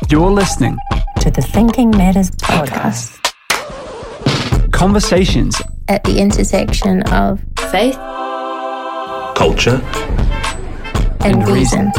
You're listening to the Thinking Matters podcast. Conversations At the intersection of faith, culture, and reason.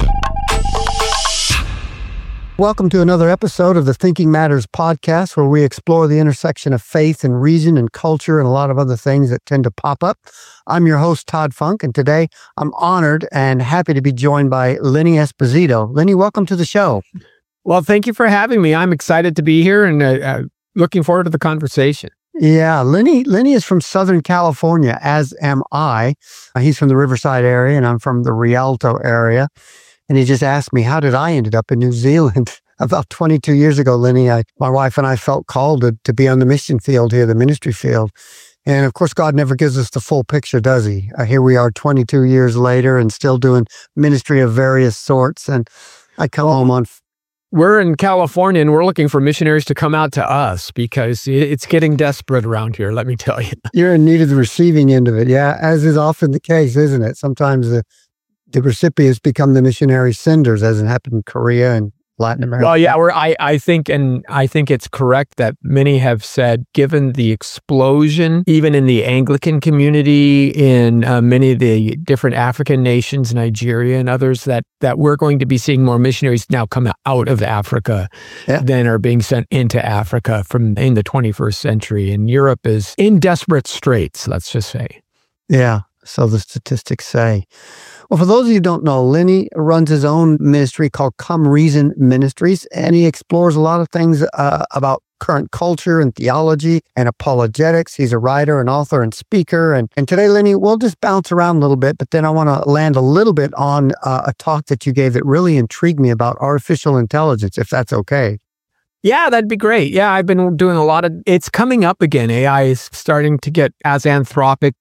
Welcome to another episode of the Thinking Matters podcast, where we explore the intersection of faith and reason and culture and a lot of other things that tend to pop up. I'm your host, Todd Funk, and today I'm honored and happy to be joined by Lenny Esposito. Lenny, welcome to the show. Well, thank you for having me. I'm excited to be here and looking forward to the conversation. Yeah, Lenny is from Southern California, as am I. He's from the Riverside area, and I'm from the Rialto area. And he just asked me, how did I end up in New Zealand? About 22 years ago, Lenny, my wife and I felt called to be on the mission field here, the ministry field. And of course, God never gives us the full picture, does he? Here we are 22 years later and still doing ministry of various sorts. And I come home on... We're in California and we're looking for missionaries to come out to us because it's getting desperate around here, let me tell you. You're in need of the receiving end of it. Yeah, as is often the case, isn't it? Sometimes the recipients become the missionary senders, as it happened in Korea and Latin America. Well, yeah, I think it's correct that many have said, given the explosion, even in the Anglican community, in many of the different African nations, Nigeria and others, that we're going to be seeing more missionaries now come out of Africa than are being sent into Africa in the 21st century. And Europe is in desperate straits, let's just say. Yeah, so the statistics say. Well, for those of you who don't know, Lenny runs his own ministry called Come Reason Ministries, and he explores a lot of things about current culture and theology and apologetics. He's a writer, an author, and speaker. And today, Lenny, we'll just bounce around a little bit, but then I want to land a little bit on a talk that you gave that really intrigued me about artificial intelligence, if that's okay. Yeah, that'd be great. Yeah, I've been doing a lot of... It's coming up again. AI is starting to get, as Anthropic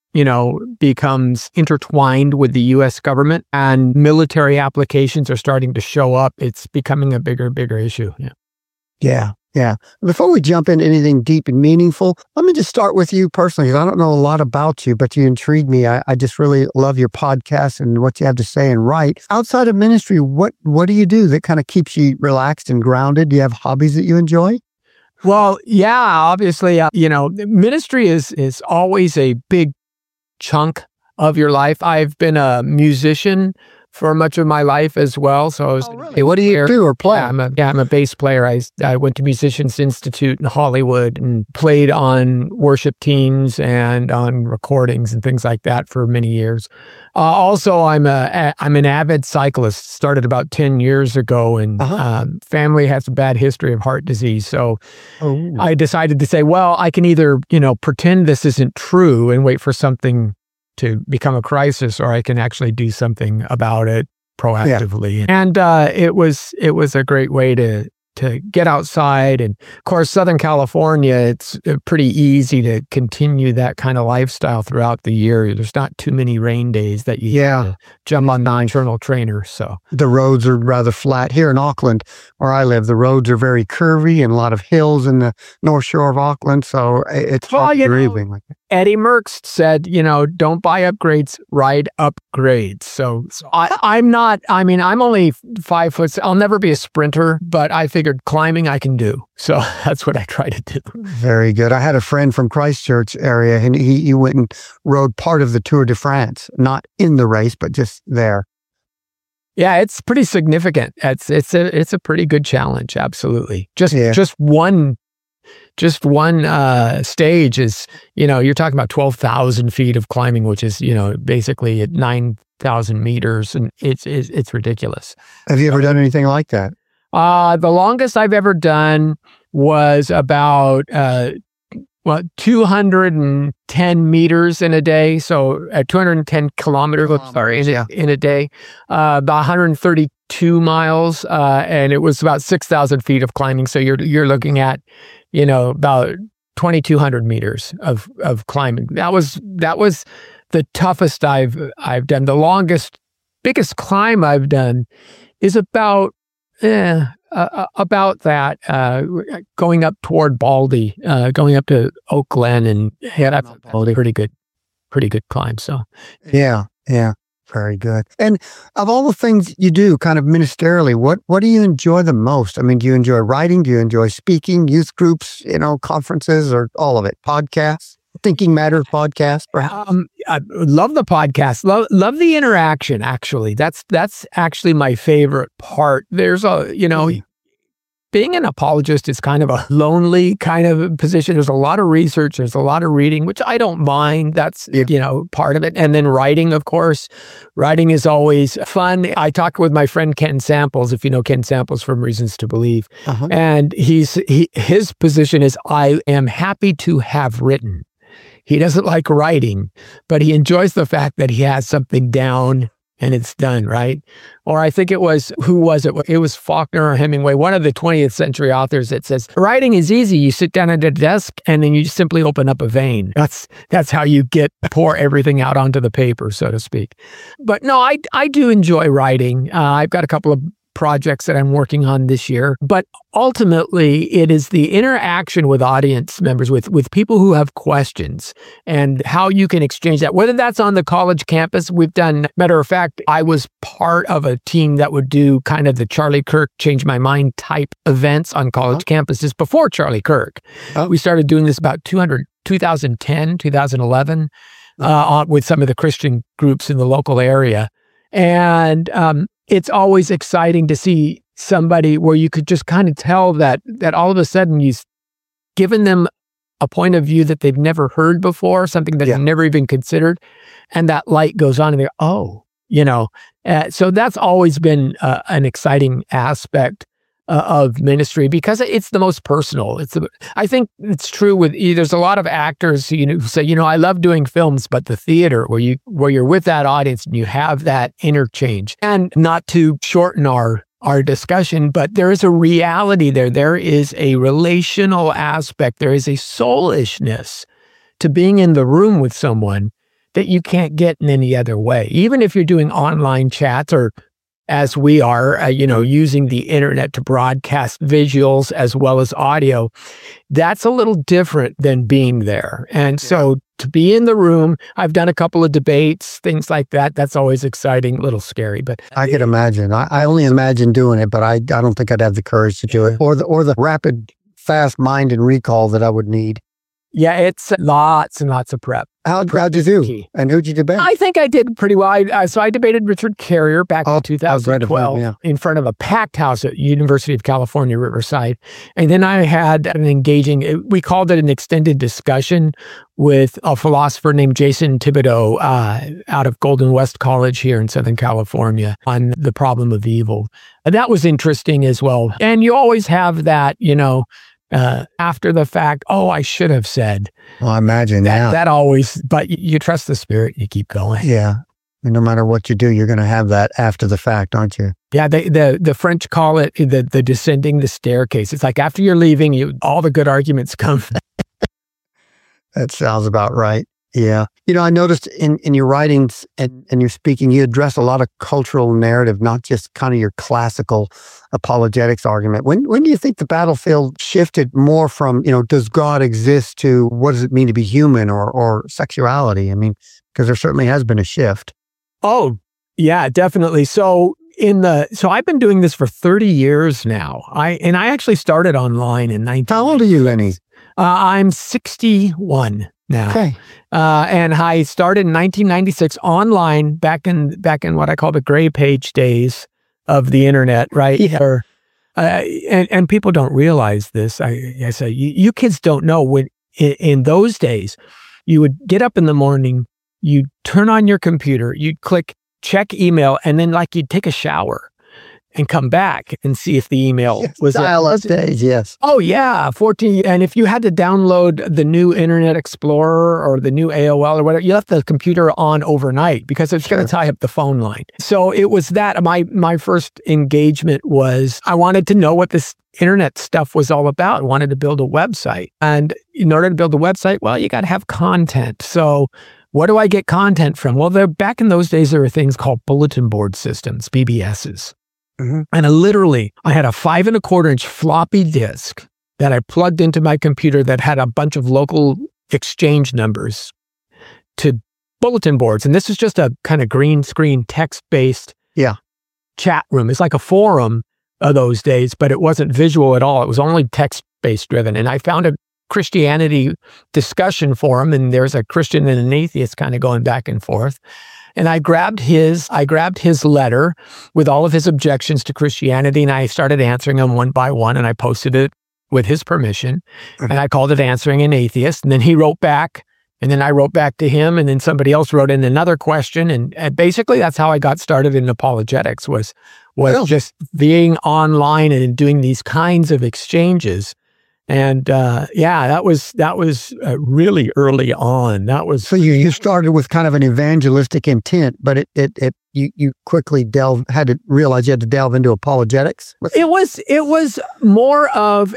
becomes intertwined with the U.S. government, and military applications are starting to show up. It's becoming a bigger issue. Yeah. Before we jump into anything deep and meaningful, let me just start with you personally, because I don't know a lot about you, but you intrigue me. I just really love your podcast and what you have to say and write. Outside of ministry, what do you do that kind of keeps you relaxed and grounded? Do you have hobbies that you enjoy? Well, yeah, obviously, ministry is always a big chunk of your life. I've been a musician for much of my life as well. So I was, really? What do you do or play? I'm a bass player. I went to Musicians Institute in Hollywood and played on worship teams and on recordings and things like that for many years. Also, I'm an avid cyclist. Started about 10 years ago, and family has a bad history of heart disease. So I decided to say, well, I can either pretend this isn't true and wait for something to become a crisis, or I can actually do something about it proactively. Yeah. And it was a great way to get outside. And of course, Southern California, it's pretty easy to continue that kind of lifestyle throughout the year. There's not too many rain days that you have to jump on the internal trainer. So the roads are rather flat. Here in Auckland, where I live, the roads are very curvy and a lot of hills in the North Shore of Auckland. So it's hard driving like that. Eddie Merckx said, don't buy upgrades, ride upgrades. So I'm only 5 foot. I'll never be a sprinter, but I figured climbing I can do. So that's what I try to do. Very good. I had a friend from Christchurch area, and he went and rode part of the Tour de France, not in the race, but just there. Yeah, it's pretty significant. It's a pretty good challenge. Absolutely. Just one stage is, you're talking about 12,000 feet of climbing, which is, basically at 9,000 meters, and it's ridiculous. Have you ever done anything like that? The longest I've ever done was about 210 meters in a day. So 210 kilometers, in a day, about 132 miles, and it was about 6,000 feet of climbing. So you're looking at, about 2,200 meters of climbing. That was the toughest I've done. The biggest climb I've done is about that, going up toward Baldy, going up to Oak Glen and head up to Baldy. Pretty good climb. So yeah. Very good. And of all the things you do kind of ministerially, what do you enjoy the most? I mean, do you enjoy writing? Do you enjoy speaking, youth groups, conferences, or all of it? Podcasts? Thinking Matters podcast, perhaps? I love the podcast. Love the interaction, actually. That's actually my favorite part. There's being an apologist is kind of a lonely kind of position. There's a lot of research. There's a lot of reading, which I don't mind. That's, part of it. And then writing, of course. Writing is always fun. I talked with my friend Ken Samples, if you know Ken Samples from Reasons to Believe. Uh-huh. And his position is, I am happy to have written. He doesn't like writing, but he enjoys the fact that he has something down and it's done, right? Or I think who was it? It was Faulkner or Hemingway, one of the 20th century authors that says, writing is easy. You sit down at a desk and then you just simply open up a vein. That's how you pour everything out onto the paper, so to speak. But no, I do enjoy writing. I've got a couple of projects that I'm working on this year, but ultimately it is the interaction with audience members, with people who have questions, and how you can exchange that, whether that's on the college campus. Matter of fact, I was part of a team that would do kind of the Charlie Kirk Change My Mind type events on college campuses before Charlie Kirk. We started doing this about 2010, 2011, with some of the Christian groups in the local area. And it's always exciting to see somebody where you could just kind of tell that all of a sudden you've given them a point of view that they've never heard before, something that they've never even considered, and that light goes on and they're, so that's always been an exciting aspect of ministry, because it's the most personal. I think it's true there's a lot of actors who say, I love doing films, but the theater where you're with that audience and you have that interchange. And not to shorten our discussion, but there is a reality there. There is a relational aspect. There is a soulishness to being in the room with someone that you can't get in any other way. Even if you're doing online chats, or as we are, using the internet to broadcast visuals as well as audio, that's a little different than being there. And so to be in the room, I've done a couple of debates, things like that. That's always exciting, a little scary, but I could imagine. I only imagine doing it, but I don't think I'd have the courage to do it, or the rapid, fast mind and recall that I would need. Yeah, it's lots and lots of prep. How'd you do? And who'd you debate? I think I did pretty well. So I debated Richard Carrier back in 2012 in front of a packed house at University of California, Riverside. And then I had an engaging, we called it an extended discussion with a philosopher named Jason Thibodeau out of Golden West College here in Southern California on the problem of evil. And that was interesting as well. And you always have that, after the fact, I should have said. Well, I imagine that always, but you trust the Spirit, you keep going. Yeah. And no matter what you do, you're going to have that after the fact, aren't you? Yeah. The French call it the descending the staircase. It's like after you're leaving, all the good arguments come. That sounds about right. Yeah. I noticed in your writings and your speaking, you address a lot of cultural narrative, not just kind of your classical apologetics argument. When do you think the battlefield shifted more from, does God exist, to what does it mean to be human, or sexuality? I mean, because there certainly has been a shift. Oh, yeah, definitely. So I've been doing this for 30 years now. I actually started online in 19. How old are you, Lenny? I'm 61 now. Okay. And I started in 1996 online, back in what I call the gray page days of the internet, right? Yeah. And people don't realize this. I say, you kids don't know, when in those days, you would get up in the morning, you'd turn on your computer, you'd click check email, and then you'd take a shower and come back and see if the email was dial-up days. Yes. Oh yeah, 14. And if you had to download the new Internet Explorer or the new AOL or whatever, you left the computer on overnight because it's going to tie up the phone line. So it was that my first engagement was, I wanted to know what this internet stuff was all about. I wanted to build a website, and in order to build a website, well, you got to have content. So what do I get content from? Well, back in those days, there were things called bulletin board systems, BBSs. Mm-hmm. And I had a 5 1/4-inch floppy disk that I plugged into my computer that had a bunch of local exchange numbers to bulletin boards. And this is just a kind of green screen text-based chat room. It's like a forum of those days, but it wasn't visual at all. It was only text-based driven. And I found a Christianity discussion forum, and there's a Christian and an atheist kind of going back and forth. And I grabbed his letter with all of his objections to Christianity, and I started answering them one by one, and I posted it with his permission. And I called it Answering an Atheist. And then he wrote back, and then I wrote back to him, and then somebody else wrote in another question. And basically that's how I got started in apologetics, was just being online and doing these kinds of exchanges. And that was really early on. That was so you started with kind of an evangelistic intent, but you quickly had to realize you had to delve into apologetics. It was more of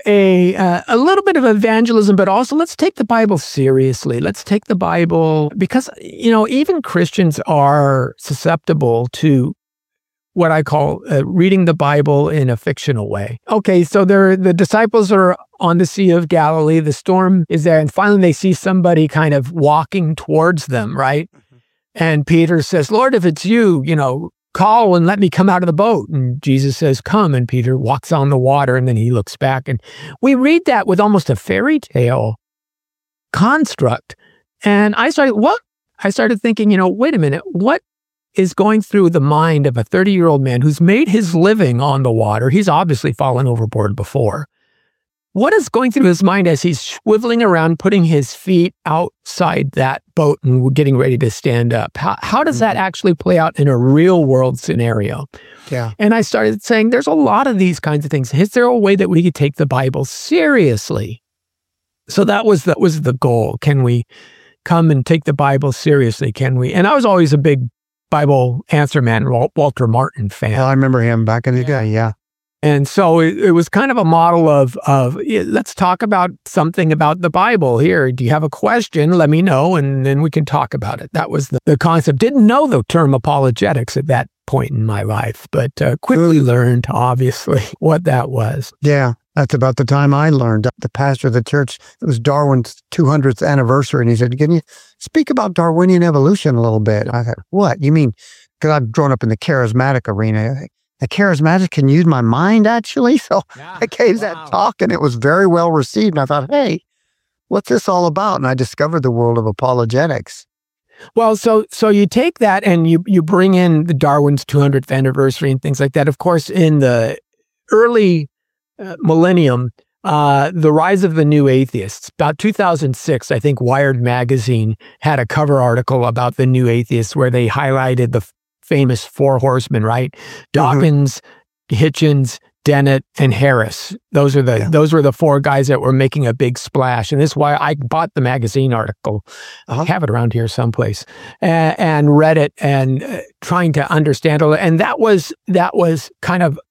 a little bit of evangelism, but also let's take the Bible seriously. Let's take the Bible, because even Christians are susceptible to what I call reading the Bible in a fictional way. Okay, so the disciples are on the Sea of Galilee. The storm is there, and finally they see somebody kind of walking towards them, right? Mm-hmm. And Peter says, "Lord, if it's you, call and let me come out of the boat." And Jesus says, "Come." And Peter walks on the water, and then he looks back. And we read that with almost a fairy tale construct. And I started thinking, wait a minute, what is going through the mind of a 30-year-old man who's made his living on the water? He's obviously fallen overboard before. What is going through his mind as he's swiveling around, putting his feet outside that boat and getting ready to stand up? How does that actually play out in a real world scenario? Yeah. And I started saying, there's a lot of these kinds of things. Is there a way that we could take the Bible seriously? So that was the goal. Can we come and take the Bible seriously? Can we? And I was always a big Bible answer man, Walter Martin fan. I remember him back in the day, yeah. And so it was kind of a model of let's talk about something about the Bible here. Do you have a question? Let me know, and then we can talk about it. That was the concept. Didn't know the term apologetics at that point in my life, but quickly learned, obviously, what that was. Yeah, that's about the time I learned. The pastor of the church, it was Darwin's 200th anniversary, and he said, "Can you speak about Darwinian evolution a little bit?" I thought, "What? You mean?" Because I've grown up in the charismatic arena. The charismatic can use my mind, actually. So I gave that talk, and it was very well received. And I thought, hey, what's this all about? And I discovered the world of apologetics. Well, so you take that and you bring in the Darwin's 200th anniversary and things like that. Of course, in the early millennium, the rise of the new atheists, about 2006, I think Wired magazine had a cover article about the new atheists where they highlighted the famous four horsemen, right? Dawkins, Hitchens, Dennett, and Harris. Those were the four guys that were making a big splash. And this is why I bought the magazine article. I have it around here someplace, and read it and trying to understand it. And that was kind of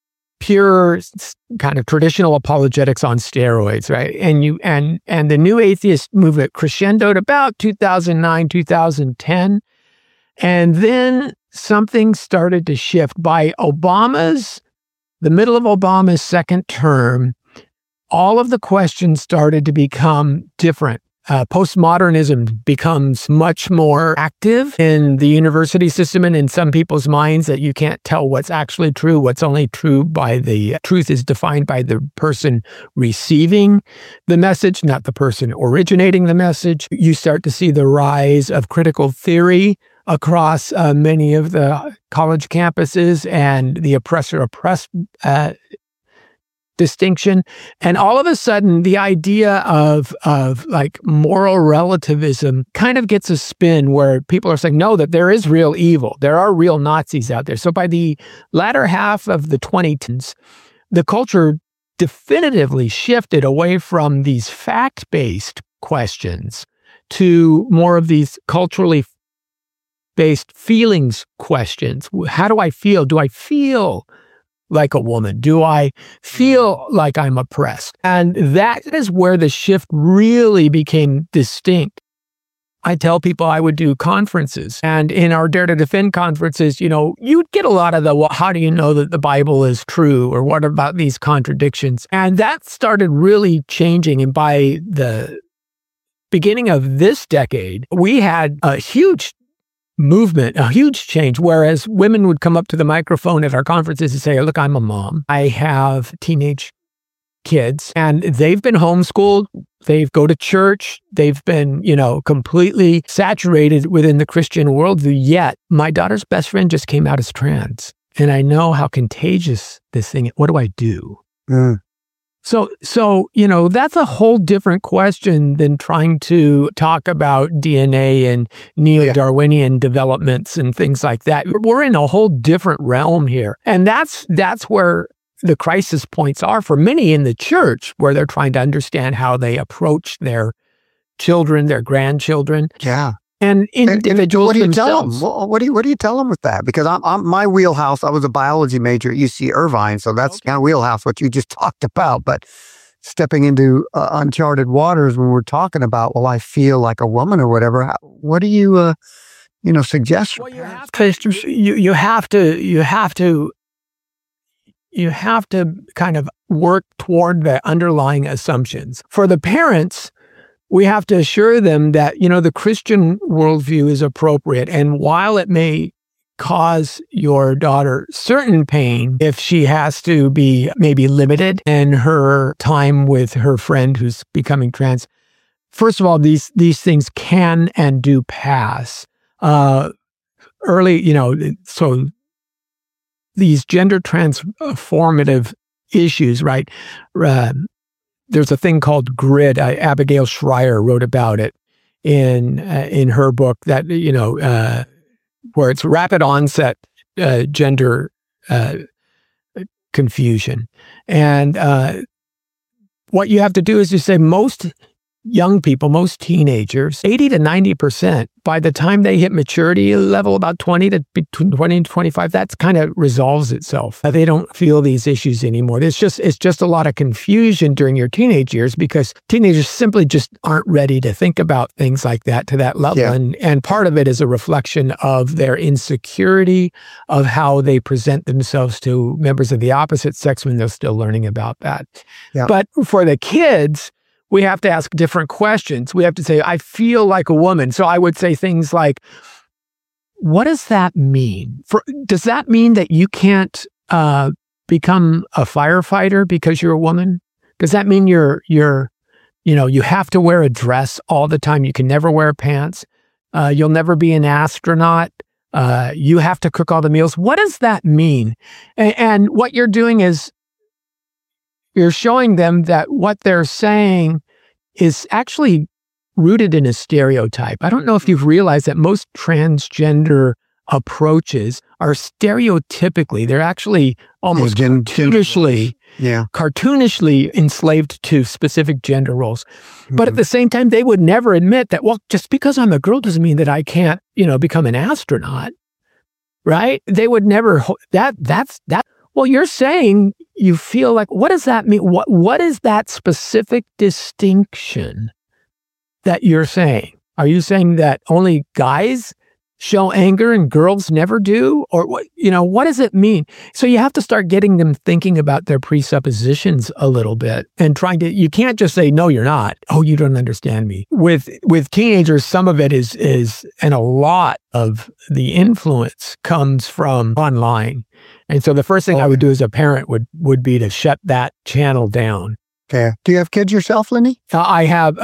pure kind of traditional apologetics on steroids, right? And the new atheist movement crescendoed about 2009, 2010. And then something started to shift. By the middle of Obama's second term, all of the questions started to become different. Postmodernism becomes much more active in the university system and in some people's minds, that you can't tell what's actually true. What's only true truth is defined by the person receiving the message, not the person originating the message. You start to see the rise of critical theory across many of the college campuses and the oppressor-oppressed distinction. And all of a sudden, the idea of like moral relativism kind of gets a spin where people are saying, no, that there is real evil. There are real Nazis out there. So by the latter half of the 2010s, the culture definitively shifted away from these fact-based questions to more of these culturally based feelings questions. How do I feel? Do I feel like a woman? Do I feel like I'm oppressed? And that is where the shift really became distinct. I tell people I would do conferences, and in our Dare to Defend conferences, you'd get a lot of how do you know that the Bible is true, or what about these contradictions? And that started really changing. And by the beginning of this decade, we had a huge movement, a huge change, whereas women would come up to the microphone at our conferences and say, look, I'm a mom. I have teenage kids and they've been homeschooled. They go to church. They've been, completely saturated within the Christian worldview. Yet my daughter's best friend just came out as trans. And I know how contagious this thing is. What do I do? So, that's a whole different question than trying to talk about DNA and neo-Darwinian developments and things like that. We're in a whole different realm here. And that's where the crisis points are for many in the church, where they're trying to understand how they approach their children, their grandchildren. Yeah. And individuals what do you themselves. tell them? What do you tell them with that? Because I'm my wheelhouse. I was a biology major at UC Irvine, so that's kind of wheelhouse what you just talked about. But stepping into uncharted waters when we're talking about, well, I feel like a woman or whatever. What do you suggest? Well, you have to kind of work toward the underlying assumptions. For the parents, we have to assure them that, the Christian worldview is appropriate. And while it may cause your daughter certain pain if she has to be maybe limited in her time with her friend who's becoming trans, first of all, these things can and do pass. Early, so these gender transformative issues, right? There's a thing called GRID. Abigail Schreier wrote about it in her book that, where it's rapid onset gender confusion. And what you have to do is you say most young people, most teenagers, 80 to 90%, by the time they hit maturity level, about 20 to 25, that's kind of resolves itself. They don't feel these issues anymore. It's just a lot of confusion during your teenage years because teenagers simply just aren't ready to think about things like that to that level. Yeah. And part of it is a reflection of their insecurity of how they present themselves to members of the opposite sex when they're still learning about that. Yeah. But for the kids, we have to ask different questions. We have to say, I feel like a woman. So I would say things like, what does that mean? Does that mean that you can't become a firefighter because you're a woman? Does that mean you have to wear a dress all the time? You can never wear pants. You'll never be an astronaut. You have to cook all the meals. What does that mean? And what you're doing is, you're showing them that what they're saying is actually rooted in a stereotype. I don't know if you've realized that most transgender approaches are stereotypically, they're actually almost cartoonishly enslaved to specific gender roles. Mm-hmm. But at the same time, they would never admit that, well, just because I'm a girl doesn't mean that I can't, become an astronaut, right? They would never, that's. Well, you're saying you feel like, what does that mean? What is that specific distinction that you're saying? Are you saying that only guys show anger and girls never do? Or what does it mean? So you have to start getting them thinking about their presuppositions a little bit and you can't just say, no, you're not. Oh, you don't understand me. With teenagers, some of it is, and a lot of the influence comes from online. And so the first thing I would do as a parent would be to shut that channel down. Okay. Do you have kids yourself, Lenny? I have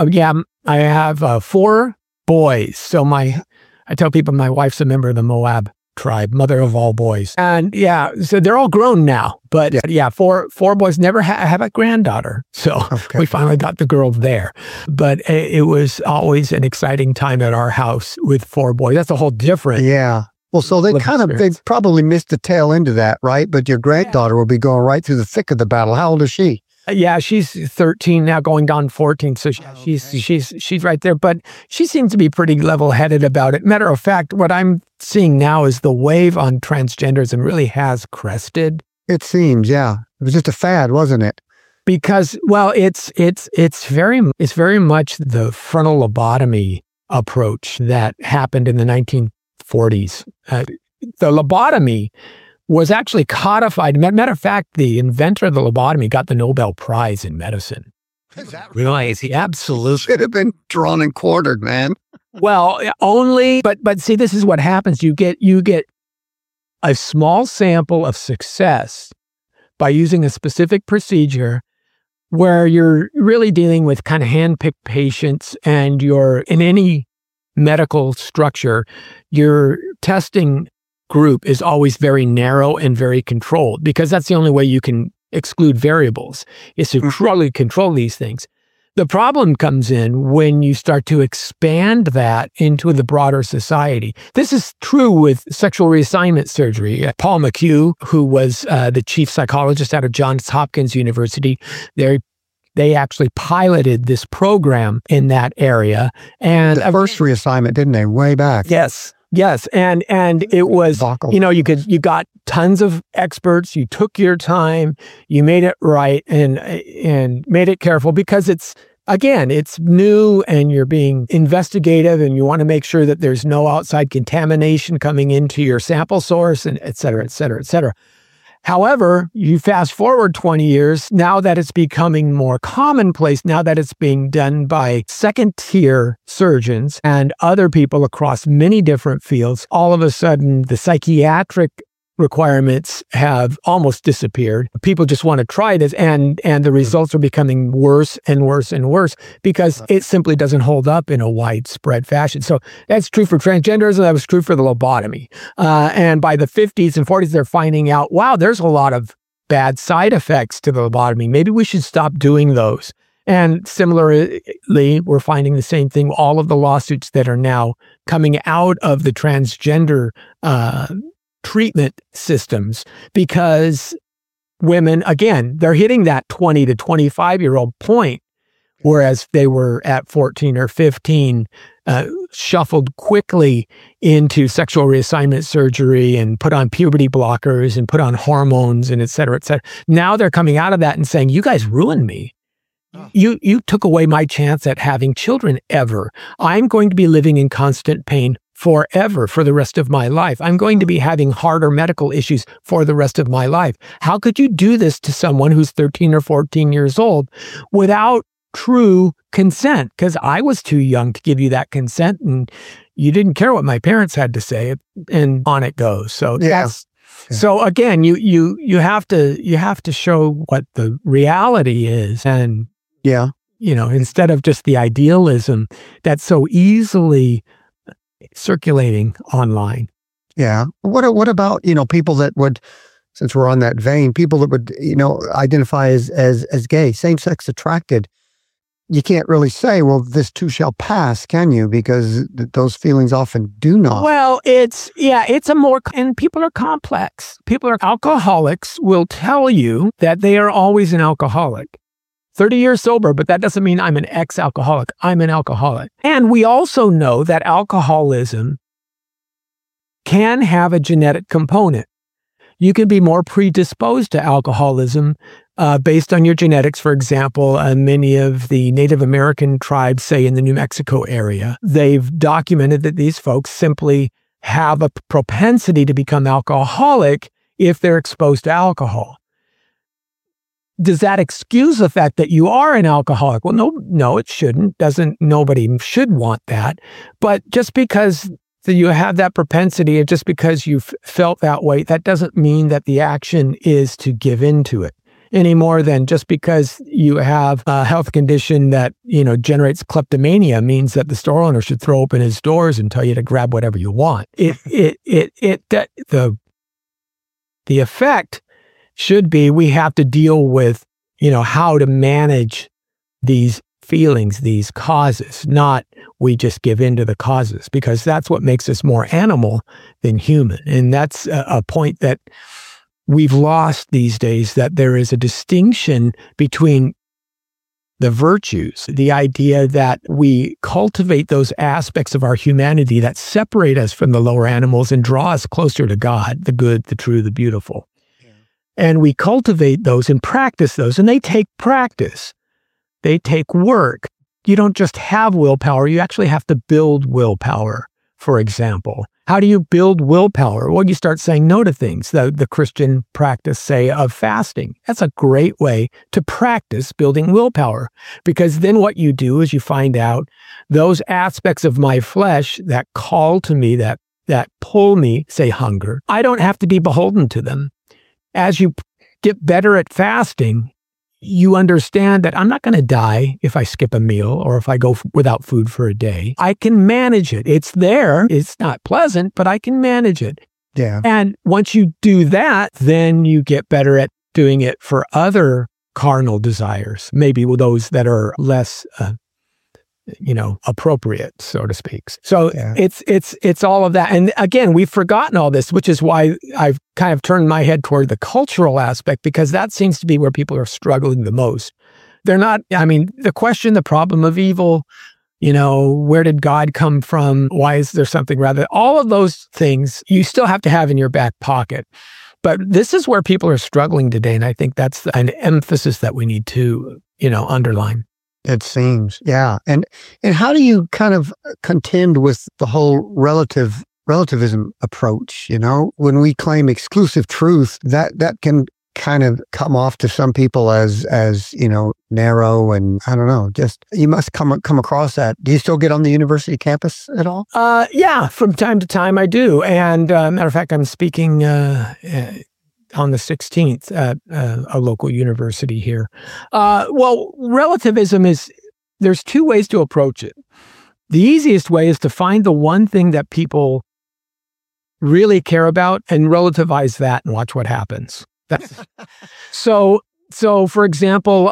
4 boys. So I tell people my wife's a member of the Moab tribe, mother of all boys. And so they're all grown now. But four boys, never have a granddaughter. So we finally got the girl there. But it was always an exciting time at our house with 4 boys. That's a whole different. Yeah. Well, so they probably missed the tail end of that, right? But your granddaughter will be going right through the thick of the battle. How old is she? Yeah, she's 13 now, going on 14. So she's right there. But she seems to be pretty level-headed about it. Matter of fact, what I'm seeing now is the wave on transgenderism really has crested. It seems, yeah. It was just a fad, wasn't it? Because, well, it's very much the frontal lobotomy approach that happened in the 1940s. The lobotomy was actually codified. Matter of fact, the inventor of the lobotomy got the Nobel Prize in medicine. Right. Absolutely. Should have been drawn and quartered, man. Well, but see, this is what happens. You get a small sample of success by using a specific procedure where you're really dealing with kind of hand-picked patients, and you're in any medical structure, your testing group is always very narrow and very controlled, because that's the only way you can exclude variables, is to truly control these things. The problem comes in when you start to expand that into the broader society. This is true with sexual reassignment surgery. Paul McHugh, who was the chief psychologist out of Johns Hopkins University, they actually piloted this program in that area. And the first reassignment, didn't they? Way back. Yes. And it was, you got tons of experts, you took your time, you made it right and made it careful, because it's new and you're being investigative and you want to make sure that there's no outside contamination coming into your sample source, and et cetera, et cetera, et cetera. However, you fast forward 20 years, now that it's becoming more commonplace, now that it's being done by second-tier surgeons and other people across many different fields, all of a sudden the psychiatric requirements have almost disappeared. People just want to try this, and the results are becoming worse and worse and worse, because it simply doesn't hold up in a widespread fashion. So that's true for transgenderism. That was true for the lobotomy. And by the 50s and 40s, they're finding out, wow, there's a lot of bad side effects to the lobotomy. Maybe we should stop doing those. And similarly, we're finding the same thing. All of the lawsuits that are now coming out of the transgender treatment systems, because women, again, they're hitting that 20 to 25-year-old point, whereas they were at 14 or 15, shuffled quickly into sexual reassignment surgery and put on puberty blockers and put on hormones and et cetera, et cetera. Now they're coming out of that and saying, you guys ruined me. You took away my chance at having children ever. I'm going to be living in constant pain forever, for the rest of my life. I'm going to be having harder medical issues for the rest of my life. How could you do this to someone who's 13 or 14 years old without true consent? Because I was too young to give you that consent, and you didn't care what my parents had to say, and on it goes. So so again, you have to show what the reality is, and instead of just the idealism that's so easily circulating online. Yeah. What about, people that would, since we're on that vein, people that would, identify as gay, same-sex attracted? You can't really say, well, this too shall pass, can you? Because those feelings often do not. Well, and people are complex. Alcoholics will tell you that they are always an alcoholic. 30 years sober, but that doesn't mean I'm an ex-alcoholic. I'm an alcoholic. And we also know that alcoholism can have a genetic component. You can be more predisposed to alcoholism based on your genetics. For example, many of the Native American tribes, say in the New Mexico area, they've documented that these folks simply have a propensity to become alcoholic if they're exposed to alcohol. Does that excuse the fact that you are an alcoholic? Well, no, it shouldn't. Nobody should want that. But just because you have that propensity, and just because you've felt that way, that doesn't mean that the action is to give into it any more than just because you have a health condition that, generates kleptomania means that the store owner should throw open his doors and tell you to grab whatever you want. The effect should be, we have to deal with, how to manage these feelings, these causes, not we just give in to the causes, because that's what makes us more animal than human. And that's a point that we've lost these days, that there is a distinction between the virtues, the idea that we cultivate those aspects of our humanity that separate us from the lower animals and draw us closer to God, the good, the true, the beautiful. And we cultivate those and practice those, and they take practice. They take work. You don't just have willpower, you actually have to build willpower, for example. How do you build willpower? Well, you start saying no to things. The Christian practice, say, of fasting. That's a great way to practice building willpower, because then what you do is you find out those aspects of my flesh that call to me, that pull me, say hunger. I don't have to be beholden to them. As you get better at fasting, you understand that I'm not going to die if I skip a meal or if I go without food for a day. I can manage it. It's there. It's not pleasant, but I can manage it. Yeah. And once you do that, then you get better at doing it for other carnal desires, maybe with those that are less, appropriate, so to speak. So it's all of that. And again, we've forgotten all this, which is why I've kind of turned my head toward the cultural aspect, because that seems to be where people are struggling the most. They're not, the question, the problem of evil, where did God come from? Why is there something rather? All of those things you still have to have in your back pocket. But this is where people are struggling today. And I think that's an emphasis that we need to, underline. It seems, yeah. And how do you kind of contend with the whole relativism approach? When we claim exclusive truth, that can kind of come off to some people as narrow, and I don't know. Just you must come across that. Do you still get on the university campus at all? Yeah, from time to time I do. And matter of fact, I'm speaking on the 16th at a local university here. Well, relativism there's two ways to approach it. The easiest way is to find the one thing that people really care about and relativize that and watch what happens. So for example,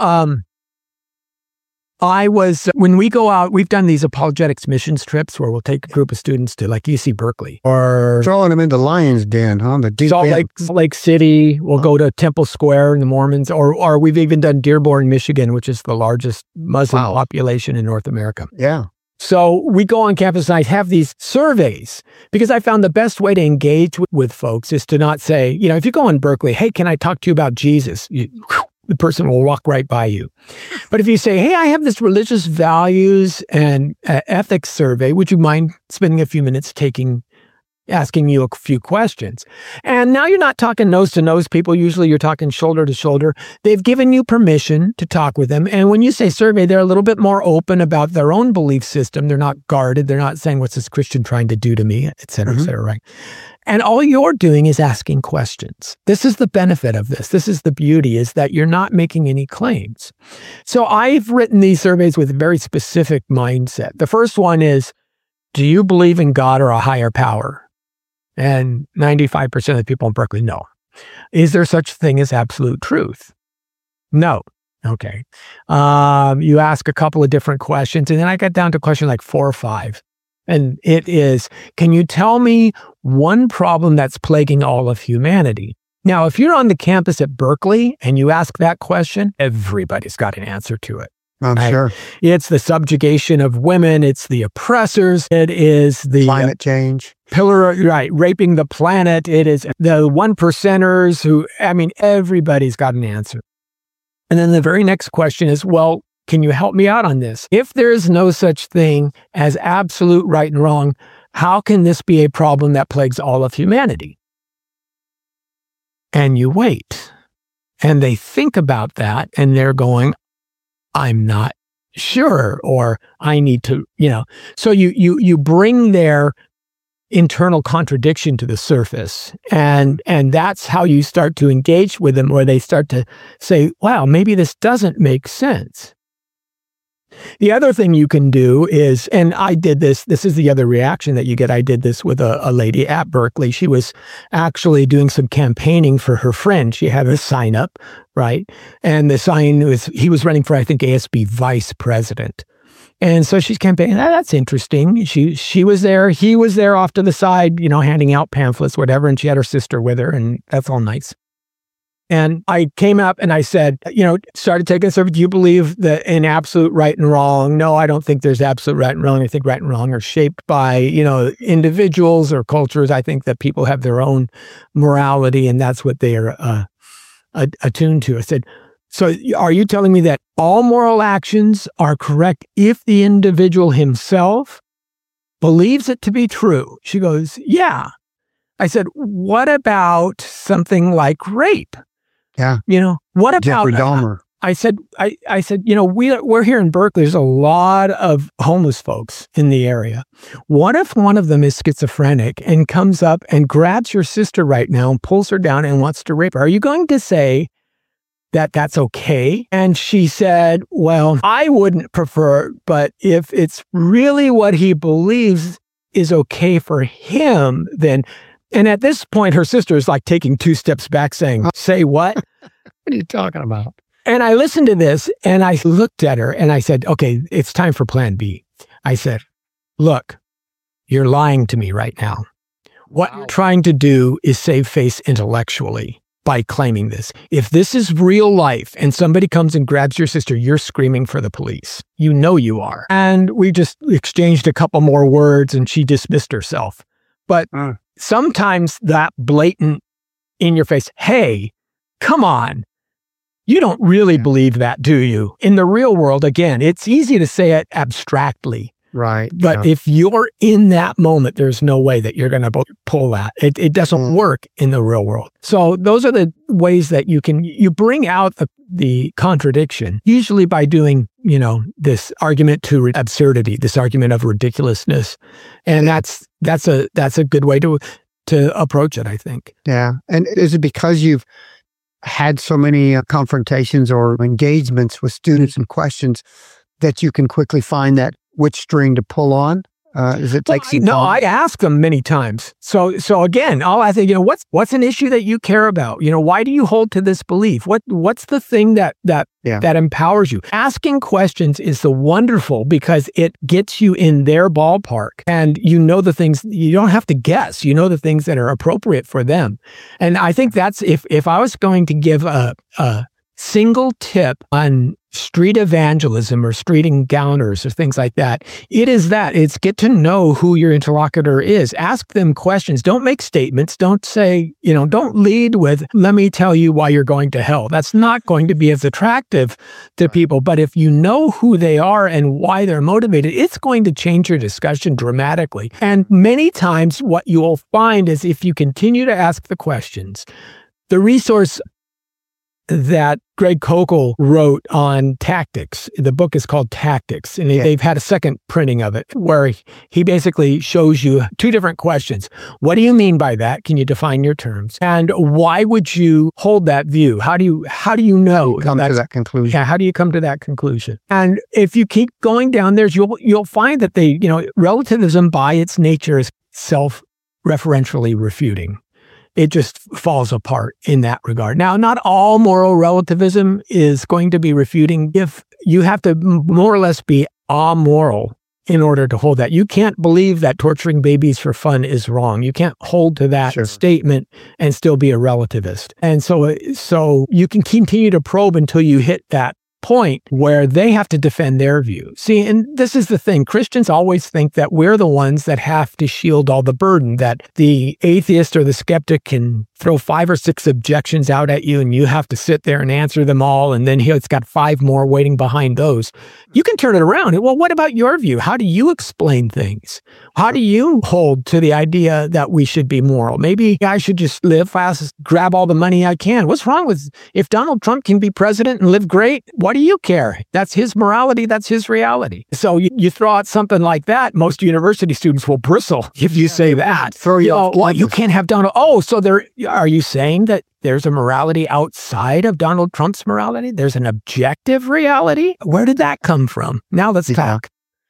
when we go out, we've done these apologetics missions trips where we'll take a group of students to like UC Berkeley or throwing them into Lion's Den, huh? Salt Lake City. We'll go to Temple Square and the Mormons, or we've even done Dearborn, Michigan, which is the largest Muslim population in North America. Yeah. So we go on campus and I have these surveys, because I found the best way to engage with folks is to not say, if you go in Berkeley, hey, can I talk to you about Jesus? The person will walk right by you. But if you say, hey, I have this religious values and ethics survey, would you mind spending a few minutes asking you a few questions? And now you're not talking nose to nose people. Usually you're talking shoulder to shoulder. They've given you permission to talk with them. And when you say survey, they're a little bit more open about their own belief system. They're not guarded. They're not saying, what's this Christian trying to do to me, et cetera, et cetera, right? And all you're doing is asking questions. This is the benefit of this. This is the beauty, is that you're not making any claims. So I've written these surveys with a very specific mindset. The first one is, do you believe in God or a higher power? And 95% of the people in Berkeley, no. Is there such a thing as absolute truth? No. Okay. You ask a couple of different questions, and then I got down to question like 4 or 5. And it is, can you tell me one problem that's plaguing all of humanity? Now, if you're on the campus at Berkeley and you ask that question, everybody's got an answer to it. I'm sure. It's the subjugation of women. It's the oppressors. It is the climate change. Raping the planet. It is the 1%ers who, everybody's got an answer. And then the very next question is, well, can you help me out on this? If there is no such thing as absolute right and wrong, how can this be a problem that plagues all of humanity? And you wait. And they think about that and they're going, I'm not sure, or I need to, So you bring their internal contradiction to the surface, and that's how you start to engage with them, where they start to say, wow, maybe this doesn't make sense. The other thing you can do is, and I did this is the other reaction that you get. I did this with a lady at Berkeley. She was actually doing some campaigning for her friend. She had a sign up, right? And the sign he was running for, I think, ASB vice president. And so she's campaigning. That's interesting. She was there. He was there off to the side, handing out pamphlets, whatever. And she had her sister with her, and that's all nice. And I came up and I said, started taking a survey. Do you believe that in absolute right and wrong? No, I don't think there's absolute right and wrong. I think right and wrong are shaped by, individuals or cultures. I think that people have their own morality, and that's what they are attuned to. I said, so are you telling me that all moral actions are correct if the individual himself believes it to be true. She goes, yeah. I said, what about something like rape? Yeah. What about Jeffrey Dahmer? I said, we're here in Berkeley. There's a lot of homeless folks in the area. What if one of them is schizophrenic and comes up and grabs your sister right now and pulls her down and wants to rape her? Are you going to say that that's okay? And she said, well, I wouldn't prefer, but if it's really what he believes is okay for him, then... And at this point, her sister is like taking 2 steps back saying, say what? What are you talking about? And I listened to this and I looked at her and I said, okay, it's time for plan B. I said, look, you're lying to me right now. What you're trying to do is save face intellectually by claiming this. If this is real life and somebody comes and grabs your sister, you're screaming for the police. You know you are. And we just exchanged a couple more words and she dismissed herself. But sometimes that blatant in your face, hey, come on. You don't really believe that, do you? In the real world, again, it's easy to say it abstractly. Right. But if you're in that moment, there's no way that you're going to pull that. It doesn't work in the real world. So those are the ways that you bring out the contradiction, usually by doing, this argument to absurdity, this argument of ridiculousness. And that's a good way to approach it, I think. Yeah. And is it because you've had so many confrontations or engagements with students and questions that you can quickly find that which string to pull on? Is it like no? I ask them many times. So again, I think what's an issue that you care about? Why do you hold to this belief? What's the thing that empowers you? Asking questions is so wonderful because it gets you in their ballpark, and the things you don't have to guess. The things that are appropriate for them, and I think that's if I was going to give a single tip on street evangelism or street encounters or things like that, it's get to know who your interlocutor is. Ask them questions. Don't make statements. Don't say, don't lead with, let me tell you why you're going to hell. That's not going to be as attractive to people. But if you know who they are and why they're motivated, it's going to change your discussion dramatically. And many times what you will find is if you continue to ask the questions, the resource that Greg Koukl wrote on tactics. The book is called Tactics, and they've had a second printing of it where he basically shows you 2 different questions. What do you mean by that? Can you define your terms? And why would you hold that view? How do you know? Come to that conclusion. Yeah, how do you come to that conclusion? And if you keep going down there, you'll find that relativism by its nature is self-referentially refuting. It just falls apart in that regard. Now, not all moral relativism is going to be refuting. If you have to more or less be amoral in order to hold that. You can't believe that torturing babies for fun is wrong. You can't hold to that statement and still be a relativist. And so you can continue to probe until you hit that point where they have to defend their view. See, and this is the thing. Christians always think that we're the ones that have to shield all the burden, that the atheist or the skeptic can throw 5 or 6 objections out at you and you have to sit there and answer them all. And then it's got 5 more waiting behind those. You can turn it around. Well, what about your view? How do you explain things? How do you hold to the idea that we should be moral? Maybe I should just live fast, grab all the money I can. What's wrong with if Donald Trump can be president and live great? What do you care? That's his morality. That's his reality. So you throw out something like that, most university students will bristle if you say that. Throw you off. Well, you can't have Donald. Oh, so are you saying that there's a morality outside of Donald Trump's morality? There's an objective reality? Where did that come from? Now let's talk.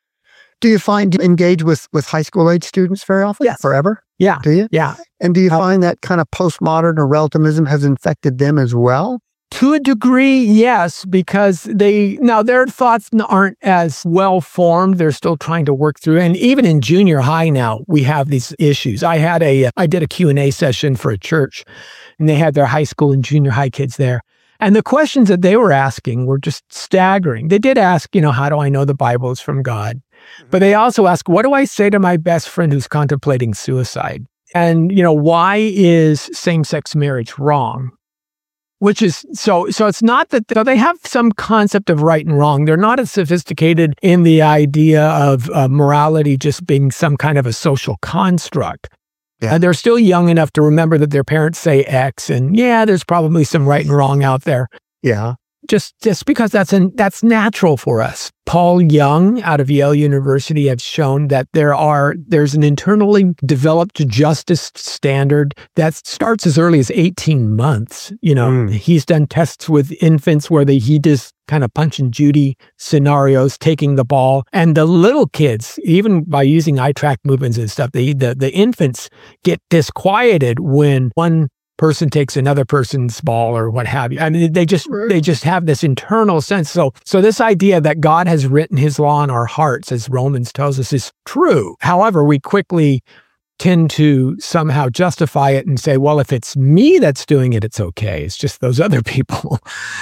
Do you find you engage with high school age students very often? Yes. Forever? Yeah. Do you? Yeah. And do you find that kind of postmodern or relativism has infected them as well? To a degree, yes, because their thoughts aren't as well formed. They're still trying to work through. And even in junior high now, we have these issues. I did a Q&A session for a church, and they had their high school and junior high kids there. And the questions that they were asking were just staggering. They did ask, how do I know the Bible is from God? But they also ask, what do I say to my best friend who's contemplating suicide? And, why is same-sex marriage wrong? Which is, so it's not that they have some concept of right and wrong. They're not as sophisticated in the idea of morality just being some kind of a social construct. Yeah. They're still young enough to remember that their parents say X, and there's probably some right and wrong out there. Yeah. Just because that's natural for us. Paul Young out of Yale University have shown that there's an internally developed justice standard that starts as early as 18 months. He's done tests with infants where he just kind of Punch and Judy scenarios, taking the ball, and the little kids, even by using eye track movements and stuff, the infants get disquieted when one person takes another person's ball or what have you. I mean, they just have this internal sense. So this idea that God has written his law in our hearts, as Romans tells us, is true. However, we quickly tend to somehow justify it and say, well, if it's me that's doing it, it's okay. It's just those other people.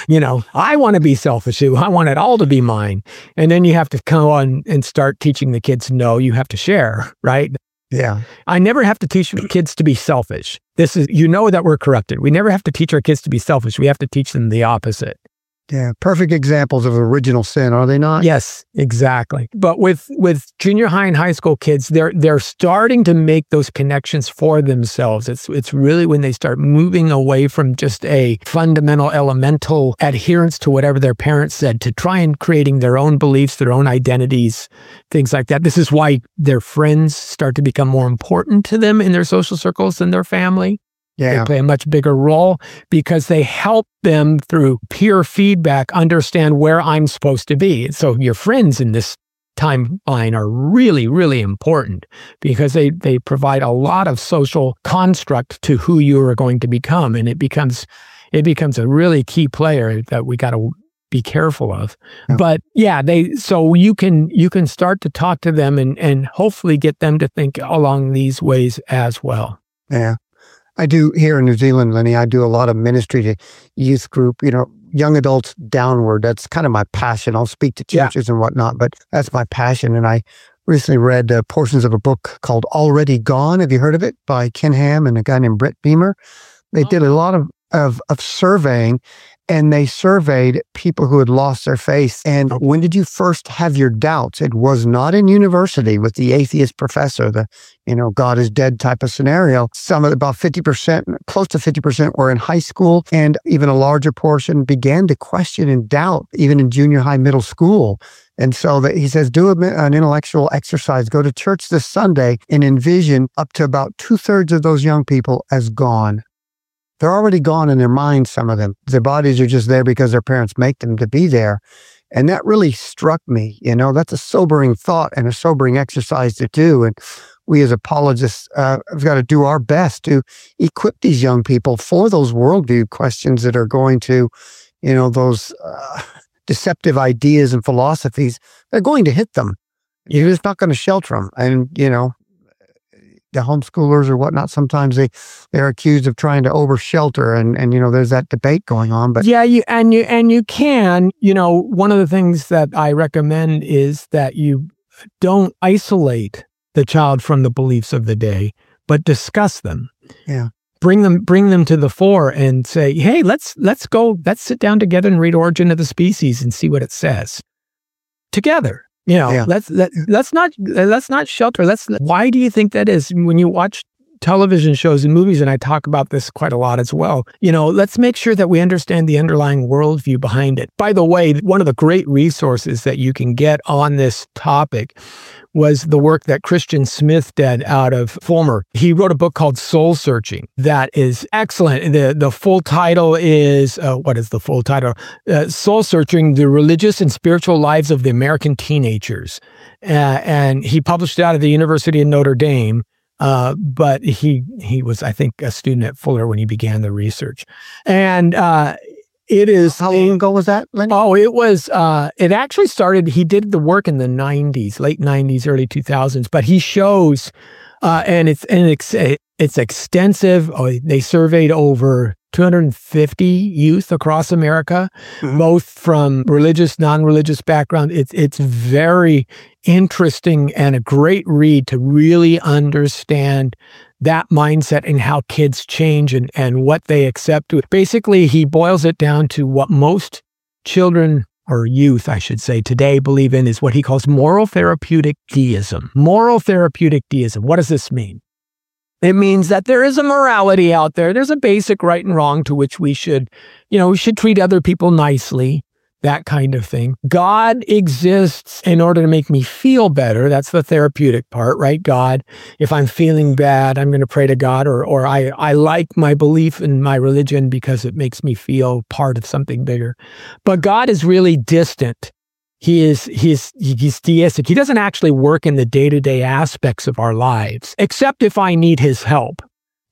I want to be selfish. I want it all to be mine. And then you have to come on and start teaching the kids, no, you have to share, right? Yeah. I never have to teach kids to be selfish. This is, that we're corrupted. We never have to teach our kids to be selfish. We have to teach them the opposite. Yeah. Perfect examples of original sin, are they not? Yes, exactly. But with junior high and high school kids, they're starting to make those connections for themselves. It's really when they start moving away from just a fundamental elemental adherence to whatever their parents said to try and creating their own beliefs, their own identities, things like that. This is why their friends start to become more important to them in their social circles than their family. Yeah. They play a much bigger role because they help them through peer feedback understand where I'm supposed to be. So your friends in this timeline are really, really important because they provide a lot of social construct to who you are going to become. And it becomes a really key player that we got to be careful of. Yeah. But so you can start to talk to them and hopefully get them to think along these ways as well. Yeah. I do here in New Zealand, Lenny, I do a lot of ministry to youth group, young adults downward. That's kind of my passion. I'll speak to churches and whatnot, but that's my passion. And I recently read portions of a book called Already Gone. Have you heard of it? By Ken Ham and a guy named Brett Beamer. They did a lot of surveying, and they surveyed people who had lost their faith. And when did you first have your doubts? It was not in university with the atheist professor, the, God is dead type of scenario. About 50%, close to 50% were in high school, and even a larger portion began to question and doubt, even in junior high, middle school. And so he says, do an intellectual exercise, go to church this Sunday and envision up to about 2/3 of those young people as gone. They're already gone in their minds, some of them. Their bodies are just there because their parents make them to be there. And that really struck me. That's a sobering thought and a sobering exercise to do. And we as apologists have got to do our best to equip these young people for those worldview questions that are going to, those deceptive ideas and philosophies. They're going to hit them. You're just not going to shelter them. And, the homeschoolers or whatnot, sometimes they're accused of trying to over shelter, and there's that debate going on. But you can, one of the things that I recommend is that you don't isolate the child from the beliefs of the day, but discuss them. Yeah. Bring them to the fore and say, hey, let's sit down together and read Origin of the Species and see what it says together. Let's not shelter. Why do you think that is? When you watch television shows and movies, and I talk about this quite a lot as well, let's make sure that we understand the underlying worldview behind it. By the way, one of the great resources that you can get on this topic was the work that Christian Smith did out of Fulmer. He wrote a book called Soul Searching that is excellent. The full title is, what is the full title? Soul Searching, The Religious and Spiritual Lives of the American Teenagers. And he published it out of the University of Notre Dame. But he was, I think, a student at Fuller when he began the research. And it is... How long ago was that, Lenny? Oh, it was... it actually started... He did the work in the 90s, late 90s, early 2000s. But he shows... and it's extensive. They surveyed over 250 youth across America, both from religious, non-religious background. It's very interesting and a great read to really understand that mindset and how kids change and what they accept. Basically, he boils it down to what most children or youth, I should say, today believe in is what he calls moral therapeutic deism. Moral therapeutic deism. What does this mean? It means that there is a morality out there. There's a basic right and wrong to which we should treat other people nicely, that kind of thing. God exists in order to make me feel better. That's the therapeutic part, right? God, if I'm feeling bad, I'm going to pray to God, or I like my belief in my religion because it makes me feel part of something bigger. But God is really distant. He's deistic. He doesn't actually work in the day-to-day aspects of our lives, except if I need his help.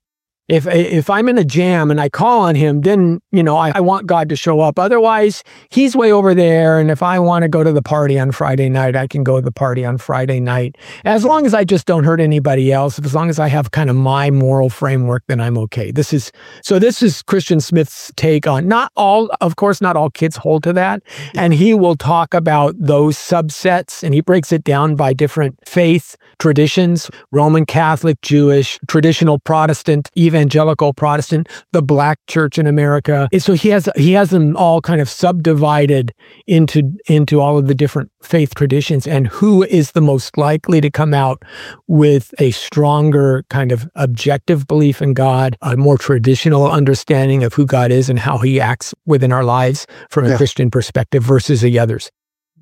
If I'm in a jam and I call on him, then, I want God to show up. Otherwise, he's way over there. And if I want to go to the party on Friday night, I can go to the party on Friday night. As long as I just don't hurt anybody else, as long as I have kind of my moral framework, then I'm okay. This is Christian Smith's take on not all kids hold to that. And he will talk about those subsets, and he breaks it down by different faith traditions: Roman Catholic, Jewish, traditional Protestant, evangelical Protestant, the Black church in America. So he has them all kind of subdivided into all of the different faith traditions, and who is the most likely to come out with a stronger kind of objective belief in God, a more traditional understanding of who God is and how he acts within our lives from a Christian perspective versus the others.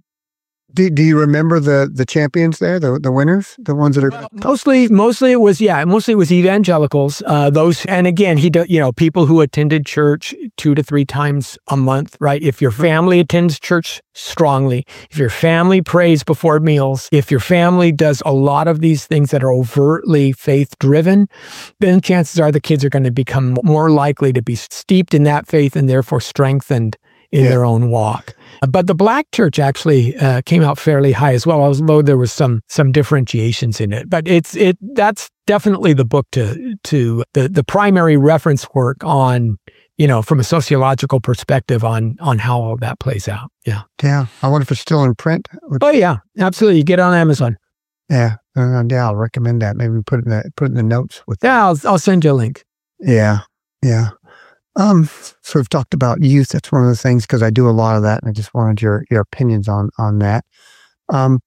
Do you remember the champions there, the winners, the ones that are mostly it was evangelicals. Those, and again, people who attended church 2 to 3 times a month, right? If your family attends church strongly, if your family prays before meals, if your family does a lot of these things that are overtly faith driven, then chances are the kids are going to become more likely to be steeped in that faith and therefore strengthened in their own walk. But the Black church actually came out fairly high as well, although there was some differentiations in it. But that's definitely the book to the primary reference work on, from a sociological perspective on how all that plays out. Yeah. Yeah. I wonder if it's still in print. Oh yeah, absolutely. You get it on Amazon. Yeah. I'll recommend that. Maybe put it in the notes with. Yeah, I'll send you a link. Yeah. Yeah. So we've talked about youth. That's one of the things, because I do a lot of that, and I just wanted your opinions on that. I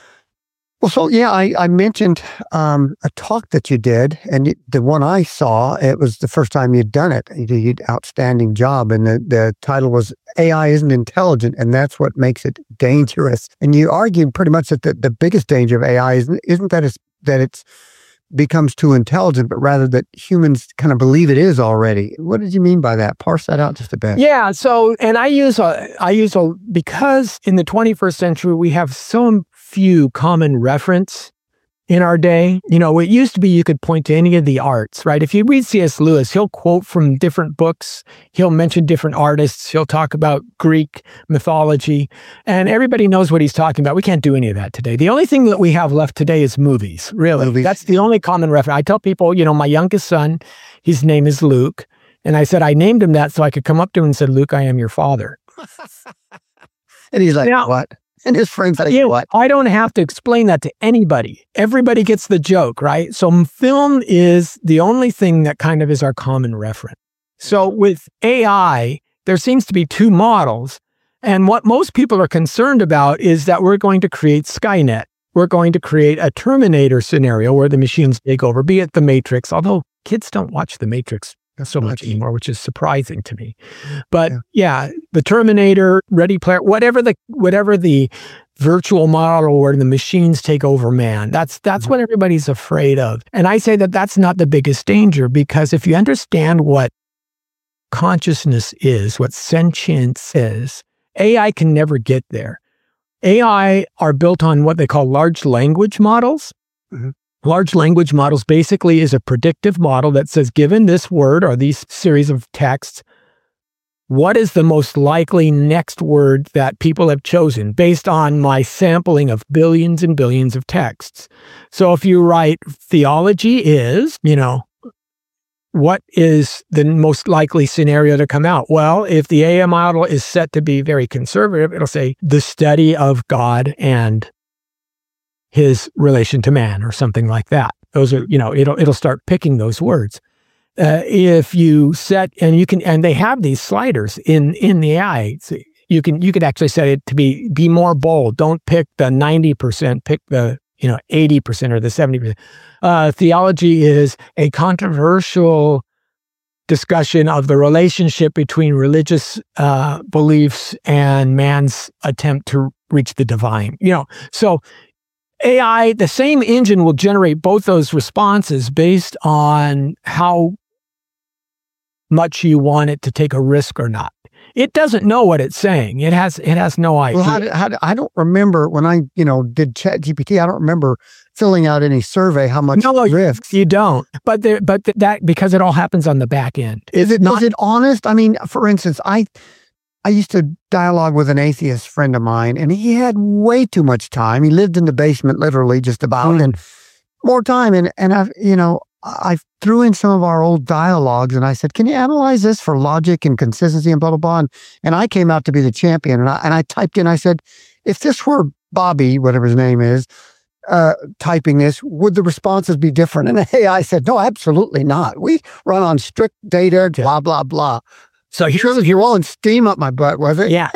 mentioned a talk that you did, and the one I saw, it was the first time you'd done it. You did an outstanding job, and the title was "AI Isn't Intelligent, and That's What Makes It Dangerous." And you argued pretty much that the biggest danger of AI isn't that it's becomes too intelligent, but rather that humans kind of believe it is already. What did you mean by that? Parse that out just a bit. Yeah. So, and I use because in the 21st century, we have so few common reference in our day. It used to be you could point to any of the arts, right? If you read C.S. Lewis, he'll quote from different books. He'll mention different artists. He'll talk about Greek mythology, and everybody knows what he's talking about. We can't do any of that today. The only thing that we have left today is movies, really. That's the only common reference. I tell people, my youngest son, his name is Luke. And I said, I named him that so I could come up to him and said, Luke, I am your father. And he's like, what? And his friends like, what? I don't have to explain that to anybody. Everybody gets the joke, right? So film is the only thing that kind of is our common reference. So with AI, there seems to be 2 models. And what most people are concerned about is that we're going to create Skynet. We're going to create a Terminator scenario where the machines take over, be it The Matrix, although kids don't watch The Matrix so much anymore, which is surprising to me. But the Terminator, Ready Player, whatever the virtual model where the machines take over man, that's what everybody's afraid of. And I say that that's not the biggest danger, because if you understand what consciousness is, what sentience is, AI can never get there. AI are built on what they call large language models. Mm-hmm. Large language models basically is a predictive model that says, given this word or these series of texts, what is the most likely next word that people have chosen based on my sampling of billions and billions of texts? So if you write theology is, what is the most likely scenario to come out? Well, if the AI model is set to be very conservative, it'll say the study of God and his relation to man or something like that. Those are, it'll start picking those words. If you set, and they have these sliders in the AI, so you could actually set it to be more bold. Don't pick the 90%, pick the 80% or the 70%. Theology is a controversial discussion of the relationship between religious beliefs and man's attempt to reach the divine. So AI, the same engine will generate both those responses based on how much you want it to take a risk or not. It doesn't know what it's saying. It has no idea. Well, I don't remember when I did ChatGPT. I don't remember filling out any survey how much risks. You don't. But that because it all happens on the back end. Is it honest? I mean, for instance, I used to dialogue with an atheist friend of mine, and he had way too much time. He lived in the basement, literally, just about, and more time. And I threw in some of our old dialogues, and I said, "Can you analyze this for logic and consistency and blah blah blah?" And I came out to be the champion, and I typed in. I said, "If this were Bobby, whatever his name is, typing this, would the responses be different?" And the AI said, "No, absolutely not. We run on strict data, blah blah blah." So you're rolling steam up my butt, was it? Yeah,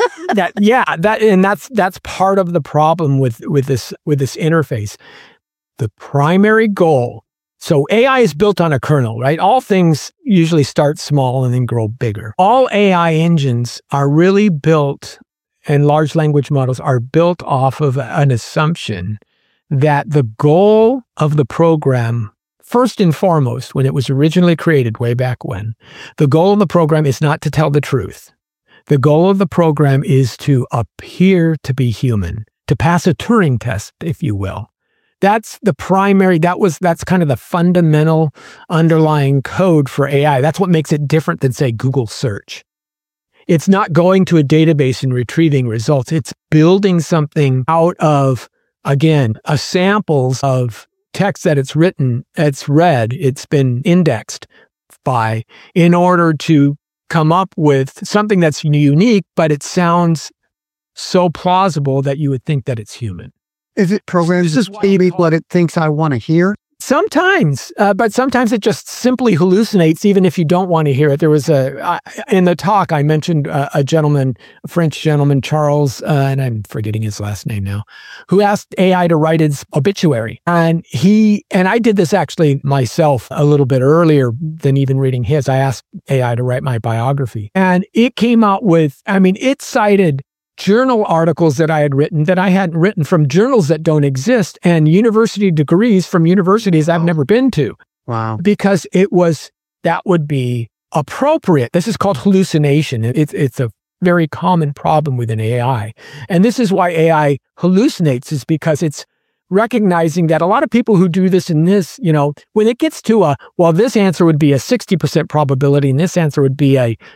that's part of the problem with this interface. The primary goal. So AI is built on a kernel, right? All things usually start small and then grow bigger. All AI engines are really built, and large language models are built off of an assumption that the goal of the program, first and foremost, when it was originally created way back when, the goal of the program is not to tell the truth. The goal of the program is to appear to be human, to pass a Turing test, if you will. That's the primary, that's kind of the fundamental underlying code for AI. That's what makes it different than, say, Google search. It's not going to a database and retrieving results. It's building something out of, again, a samples of text that it's written, it's read, it's been indexed by, in order to come up with something that's unique, but it sounds so plausible that you would think that it's human. Is it programmed to speak what it thinks I want to hear? Sometimes, but sometimes it just simply hallucinates, even if you don't want to hear it. There was in the talk, I mentioned a French gentleman, Charles, and I'm forgetting his last name now, who asked AI to write his obituary. And I did this actually myself a little bit earlier than even reading his. I asked AI to write my biography. And it came out with, it cited journal articles that I had written that I hadn't written, from journals that don't exist, and university degrees from universities I've never been to. Wow. Because that would be appropriate. This is called hallucination. It's a very common problem within AI. And this is why AI hallucinates, is because it's recognizing that a lot of people who do this and this, when it gets to this answer would be a 60% probability and this answer would be a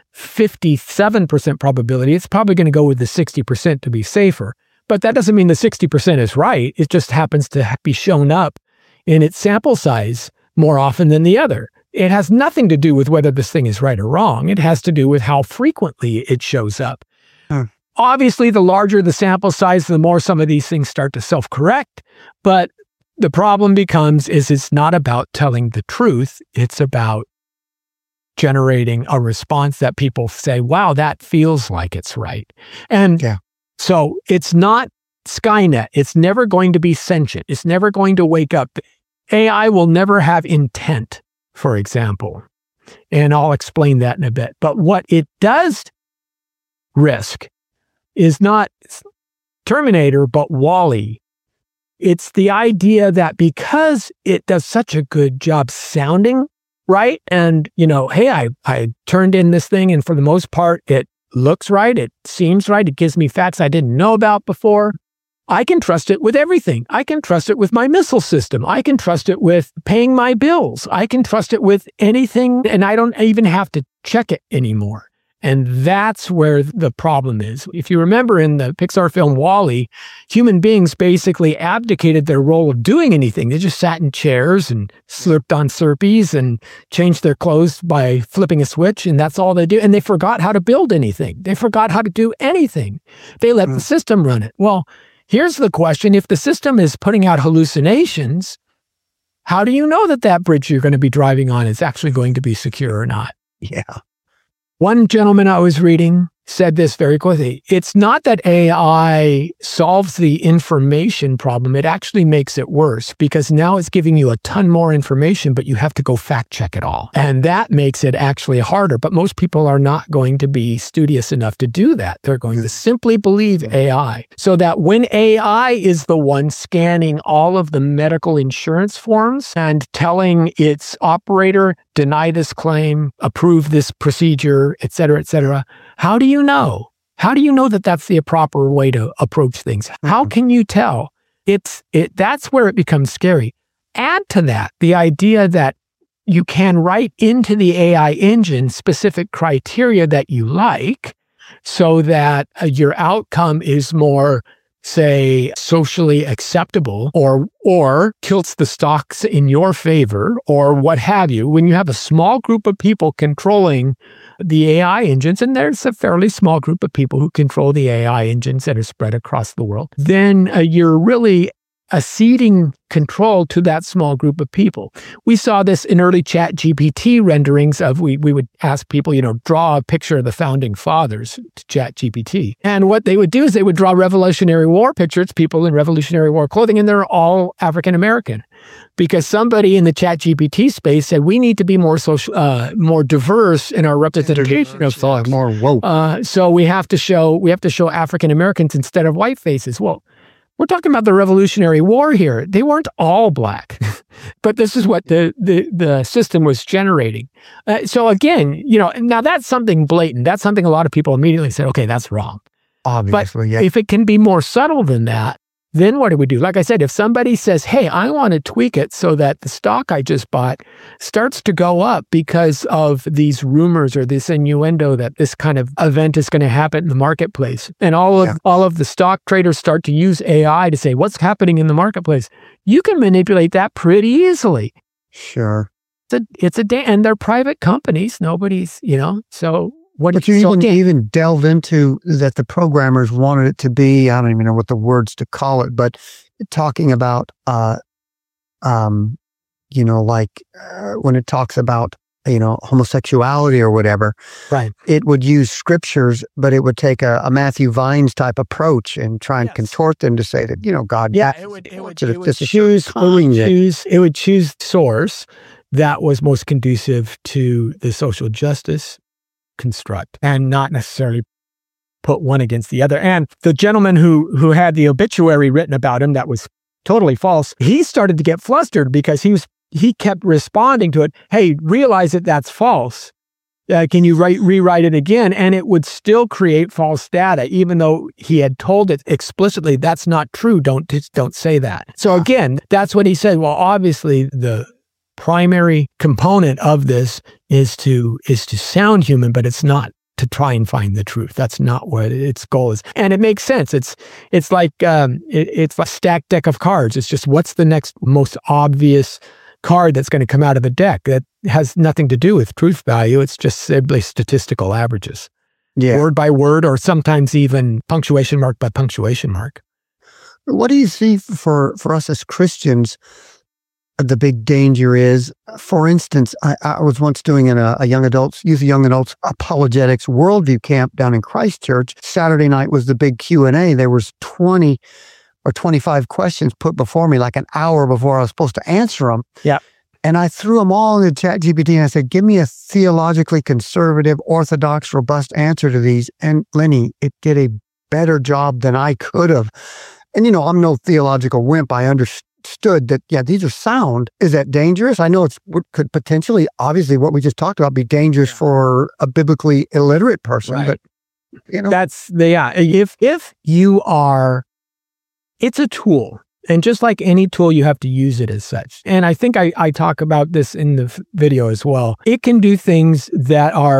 57% probability, it's probably going to go with the 60% to be safer. But that doesn't mean the 60% is right. It just happens to be shown up in its sample size more often than the other. It has nothing to do with whether this thing is right or wrong. It has to do with how frequently it shows up. Obviously, the larger the sample size, the more some of these things start to self-correct. But the problem becomes it's not about telling the truth. It's about generating a response that people say, wow, that feels like it's right. And so it's not Skynet. It's never going to be sentient. It's never going to wake up. AI will never have intent, for example. And I'll explain that in a bit. But what it does risk is not Terminator, but WALL-E. It's the idea that because it does such a good job sounding right, and, hey, I turned in this thing, and for the most part, it looks right, it seems right, it gives me facts I didn't know about before, I can trust it with everything. I can trust it with my missile system. I can trust it with paying my bills. I can trust it with anything, and I don't even have to check it anymore. And that's where the problem is. If you remember in the Pixar film WALL-E, human beings basically abdicated their role of doing anything. They just sat in chairs and slurped on Slurpees and changed their clothes by flipping a switch, and that's all they do. And they forgot how to build anything. They forgot how to do anything. They let the system run it. Well, here's the question. If the system is putting out hallucinations, how do you know that that bridge you're going to be driving on is actually going to be secure or not? Yeah. One gentleman I was reading said this very quickly. It's not that AI solves the information problem. It actually makes it worse because now it's giving you a ton more information, but you have to go fact check it all. And that makes it actually harder. But most people are not going to be studious enough to do that. They're going to simply believe AI. So that when AI is the one scanning all of the medical insurance forms and telling its operator, deny this claim, approve this procedure, et cetera, how do you know? How do you know that that's the proper way to approach things? How can you tell? That's where it becomes scary. Add to that the idea that you can write into the AI engine specific criteria that you like so that your outcome is more, say, socially acceptable or tilts the stocks in your favor or what have you. When you have a small group of people controlling the AI engines, and there's a fairly small group of people who control the AI engines that are spread across the world, then you're really ceding control to that small group of people. We saw this in early ChatGPT renderings of, we would ask people, draw a picture of the founding fathers to ChatGPT. And what they would do is they would draw Revolutionary War pictures, people in Revolutionary War clothing, and they're all African American. Because somebody in the ChatGPT space said, we need to be more more diverse in our representation of thought. More woke. So we have to show African Americans instead of white faces. Well, we're talking about the Revolutionary War here. They weren't all black, but this is what the system was generating. So again, now that's something blatant. That's something a lot of people immediately said, okay, that's wrong. Obviously, but yeah. if it can be more subtle than that, then what do we do? Like I said, if somebody says, hey, I want to tweak it so that the stock I just bought starts to go up because of these rumors or this innuendo that this kind of event is going to happen in the marketplace, and all of the stock traders start to use AI to say, what's happening in the marketplace? You can manipulate that pretty easily. Sure. And they're private companies. Nobody's, so... But you even delve into that the programmers wanted it to be, I don't even know what the words to call it, but talking about, when it talks about, homosexuality or whatever, right? It would use scriptures, but it would take a Matthew Vines type approach and try and contort them to say that, God. Yeah, it would choose source that was most conducive to the social justice construct and not necessarily put one against the other. And the gentleman who had the obituary written about him that was totally false, he started to get flustered because he kept responding to it. Hey, realize that that's false. Can you rewrite it again? And it would still create false data, even though he had told it explicitly, that's not true. Don't say that. So again, that's what he said. Well, obviously the primary component of this is to sound human, but it's not to try and find the truth. That's not what its goal is. And it makes sense. It's like it's a stacked deck of cards. It's just what's the next most obvious card that's going to come out of the deck that has nothing to do with truth value. It's just simply statistical averages. Yeah. Word by word, or sometimes even punctuation mark by punctuation mark. What do you see for us as Christians? The big danger is, for instance, I was once doing youth young adults apologetics worldview camp down in Christchurch. Saturday night was the big Q&A. There was 20 or 25 questions put before me like an hour before I was supposed to answer them. Yeah. And I threw them all into ChatGPT and I said, give me a theologically conservative, orthodox, robust answer to these. And Lenny, it did a better job than I could have. And I'm no theological wimp. I understood that, these are sound. Is that dangerous? I know could potentially, obviously, what we just talked about be dangerous for a biblically illiterate person, right. But if you are, it's a tool, and just like any tool, you have to use it as such. And I think I talk about this in the video as well. It can do things that are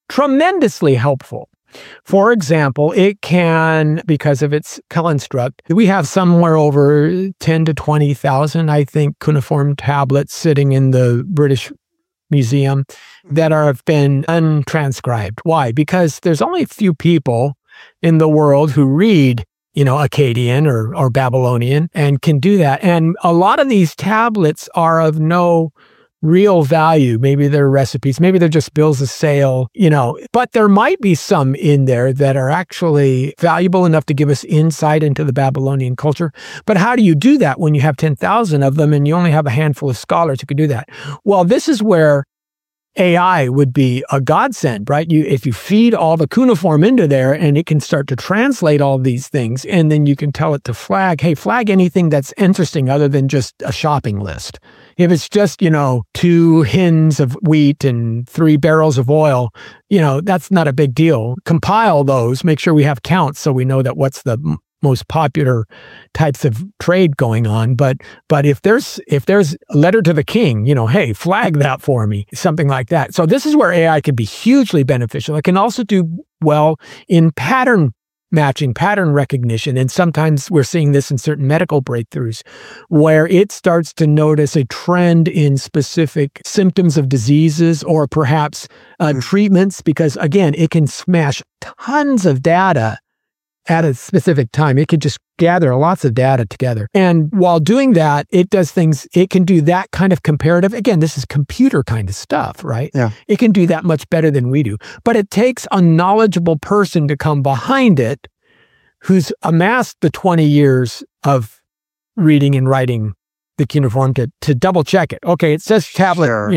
tremendously helpful. For example, it can, because of its construct, we have somewhere over 10 to 20,000, I think, cuneiform tablets sitting in the British Museum that have been untranscribed. Why? Because there's only a few people in the world who read, Akkadian or Babylonian and can do that. And a lot of these tablets are of no real value. Maybe they're recipes, maybe they're just bills of sale, but there might be some in there that are actually valuable enough to give us insight into the Babylonian culture. But how do you do that when you have 10,000 of them and you only have a handful of scholars who could do that? Well, this is where AI would be a godsend, right? If you feed all the cuneiform into there and it can start to translate all these things, and then you can tell it to flag anything that's interesting other than just a shopping list. If it's just, 2 hins of wheat and 3 barrels of oil, that's not a big deal. Compile those, make sure we have counts so we know that what's the most popular types of trade going on. But if there's a letter to the king, hey, flag that for me, something like that. So this is where AI can be hugely beneficial. It can also do well in pattern matching, pattern recognition. And sometimes we're seeing this in certain medical breakthroughs where it starts to notice a trend in specific symptoms of diseases or perhaps treatments, because again, it can smash tons of data at a specific time. It could just gather lots of data together. And while doing that, it does things, it can do that kind of comparative. Again, this is computer kind of stuff, right? Yeah. It can do that much better than we do. But it takes a knowledgeable person to come behind it who's amassed the 20 years of reading and writing the cuneiform to double check it. Okay, it says tablet, Sure.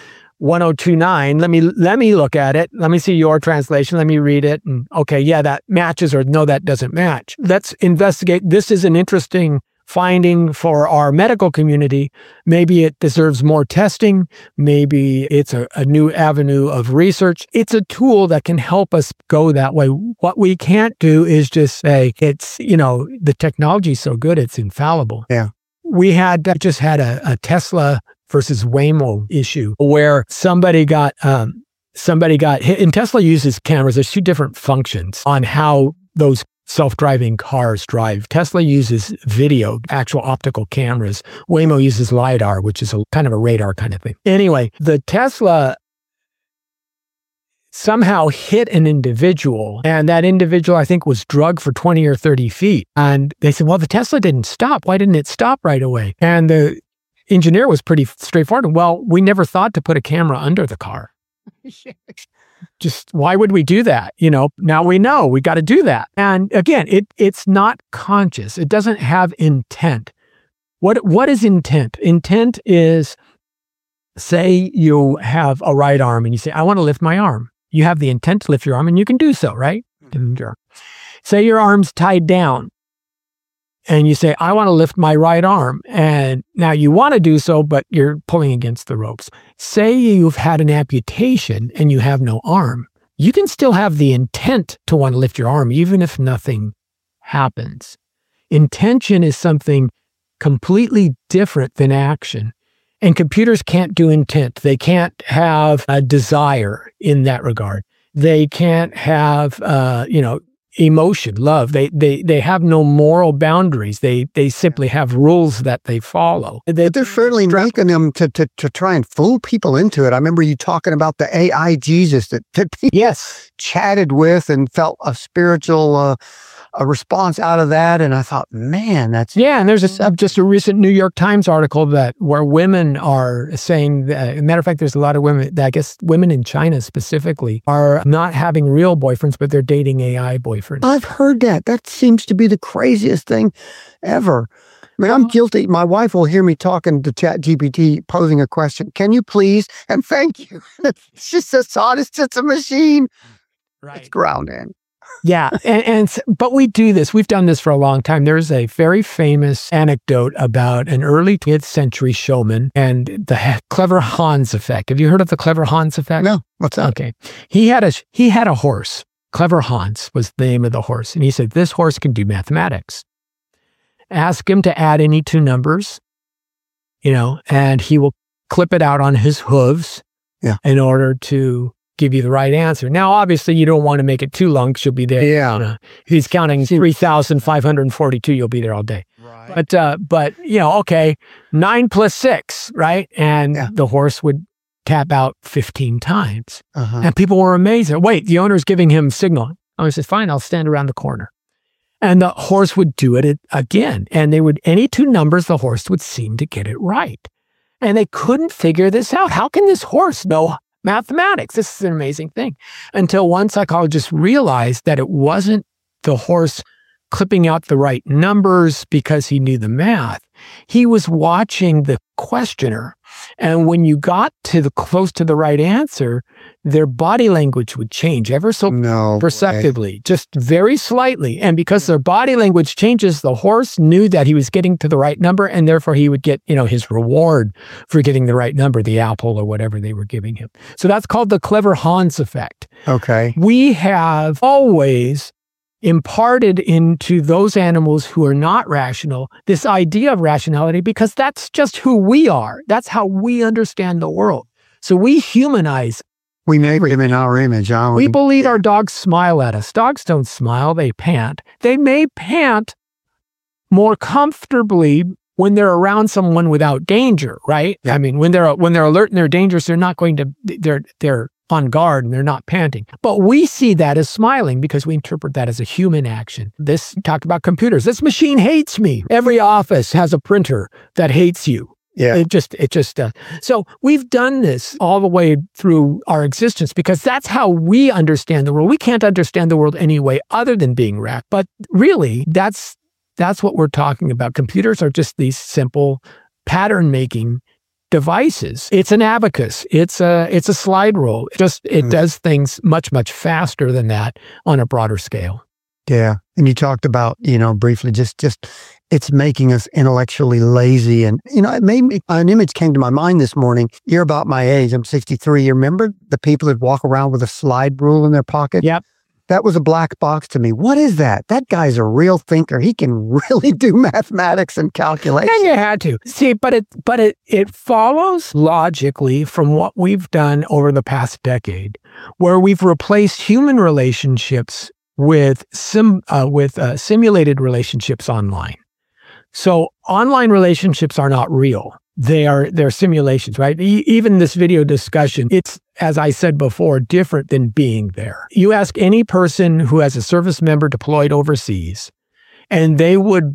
1029. Let me look at it. Let me see your translation. Let me read it. And okay, yeah, that matches, or no, that doesn't match. Let's investigate. This is an interesting finding for our medical community. Maybe it deserves more testing. Maybe it's a new avenue of research. It's a tool that can help us go that way. What we can't do is just say it's, the technology is so good, it's infallible. Yeah. We just had a Tesla versus Waymo issue where somebody got hit. And Tesla uses cameras. There's 2 different functions on how those self-driving cars drive. Tesla uses video, actual optical cameras. Waymo uses LiDAR, which is a kind of a radar kind of thing. Anyway, the Tesla somehow hit an individual, and that individual, I think, was drugged for 20 or 30 feet. And they said, well, the Tesla didn't stop. Why didn't it stop right away? And the engineer was pretty straightforward. Well, we never thought to put a camera under the car. Just why would we do that? Now we know we got to do that. And again, it's not conscious. It doesn't have intent. What is intent? Intent is, say you have a right arm and you say, I want to lift my arm. You have the intent to lift your arm and you can do so, right? Say your arm's tied down and you say, I want to lift my right arm. And now you want to do so, but you're pulling against the ropes. Say you've had an amputation and you have no arm. You can still have the intent to want to lift your arm, even if nothing happens. Intention is something completely different than action. And computers can't do intent. They can't have a desire in that regard. They can't have, emotion, love. They have no moral boundaries. They simply have rules that they follow. They're certainly making them to try and fool people into it. I remember you talking about the AI Jesus that people yes chatted with and felt a spiritual a response out of that. And I thought, man, that's... Yeah, and there's just a recent New York Times article where women are saying, that, as a matter of fact, there's a lot of women, I guess women in China specifically, are not having real boyfriends, but they're dating AI boyfriends. I've heard that. That seems to be the craziest thing ever. I mean, I'm guilty. My wife will hear me talking to ChatGPT, posing a question. Can you please? And thank you. It's just as honest as a machine. Right. It's grounding. Yeah. But we do this. We've done this for a long time. There's a very famous anecdote about an early 20th century showman and the clever Hans effect. Have you heard of the clever Hans effect? No. What's that? Okay. He had a horse. Clever Hans was the name of the horse. And he said, this horse can do mathematics. Ask him to add any 2 numbers, and he will clip it out on his hooves in order to give you the right answer. Now, obviously, you don't want to make it too long because you'll be there. Yeah. If he's counting 3,542, you'll be there all day. Right. But okay, 9 plus 6, right? And the horse would tap out 15 times. And people were amazed. Wait, the owner's giving him signal. I said, fine, I'll stand around the corner. And the horse would do it again. And any two numbers, the horse would seem to get it right. And they couldn't figure this out. How can this horse know mathematics? This is an amazing thing. Until one psychologist realized that it wasn't the horse clipping out the right numbers because he knew the math. He was watching the questioner. And when you got close to the right answer, their body language would change ever so perceptibly, just very slightly. And because their body language changes, the horse knew that he was getting to the right number, and therefore he would get, his reward for getting the right number, the apple or whatever they were giving him. So that's called the clever Hans effect. Okay. We have always imparted into those animals who are not rational this idea of rationality because that's just who we are. That's how we understand the world. So we humanize. We make them in our image. We believe our dogs smile at us. Dogs don't smile, they pant. They may pant more comfortably when they're around someone without danger, right? Yeah. I mean, when they're alert and they're dangerous, they're not going to, they're on guard and they're not panting. But we see that as smiling because we interpret that as a human action. This talked about computers. This machine hates me. Every office has a printer that hates you. Yeah. It just So we've done this all the way through our existence because that's how we understand the world. We can't understand the world any way other than being racked. But really, that's what we're talking about. Computers are just these simple pattern-making devices. It's an abacus. It's a slide rule. It does things much, much faster than that on a broader scale. Yeah. And you talked about, briefly, just it's making us intellectually lazy. And, it made me, an image came to my mind this morning. You're about my age. I'm 63. You remember the people that walk around with a slide rule in their pocket? Yep. That was a black box to me. What is that? That guy's a real thinker. He can really do mathematics and calculation. And you had to. See, but it follows logically from what we've done over the past decade, where we've replaced human relationships with simulated relationships online. So online relationships are not real. They're simulations, right? Even this video discussion, it's, as I said before, different than being there. You ask any person who has a service member deployed overseas, and they would,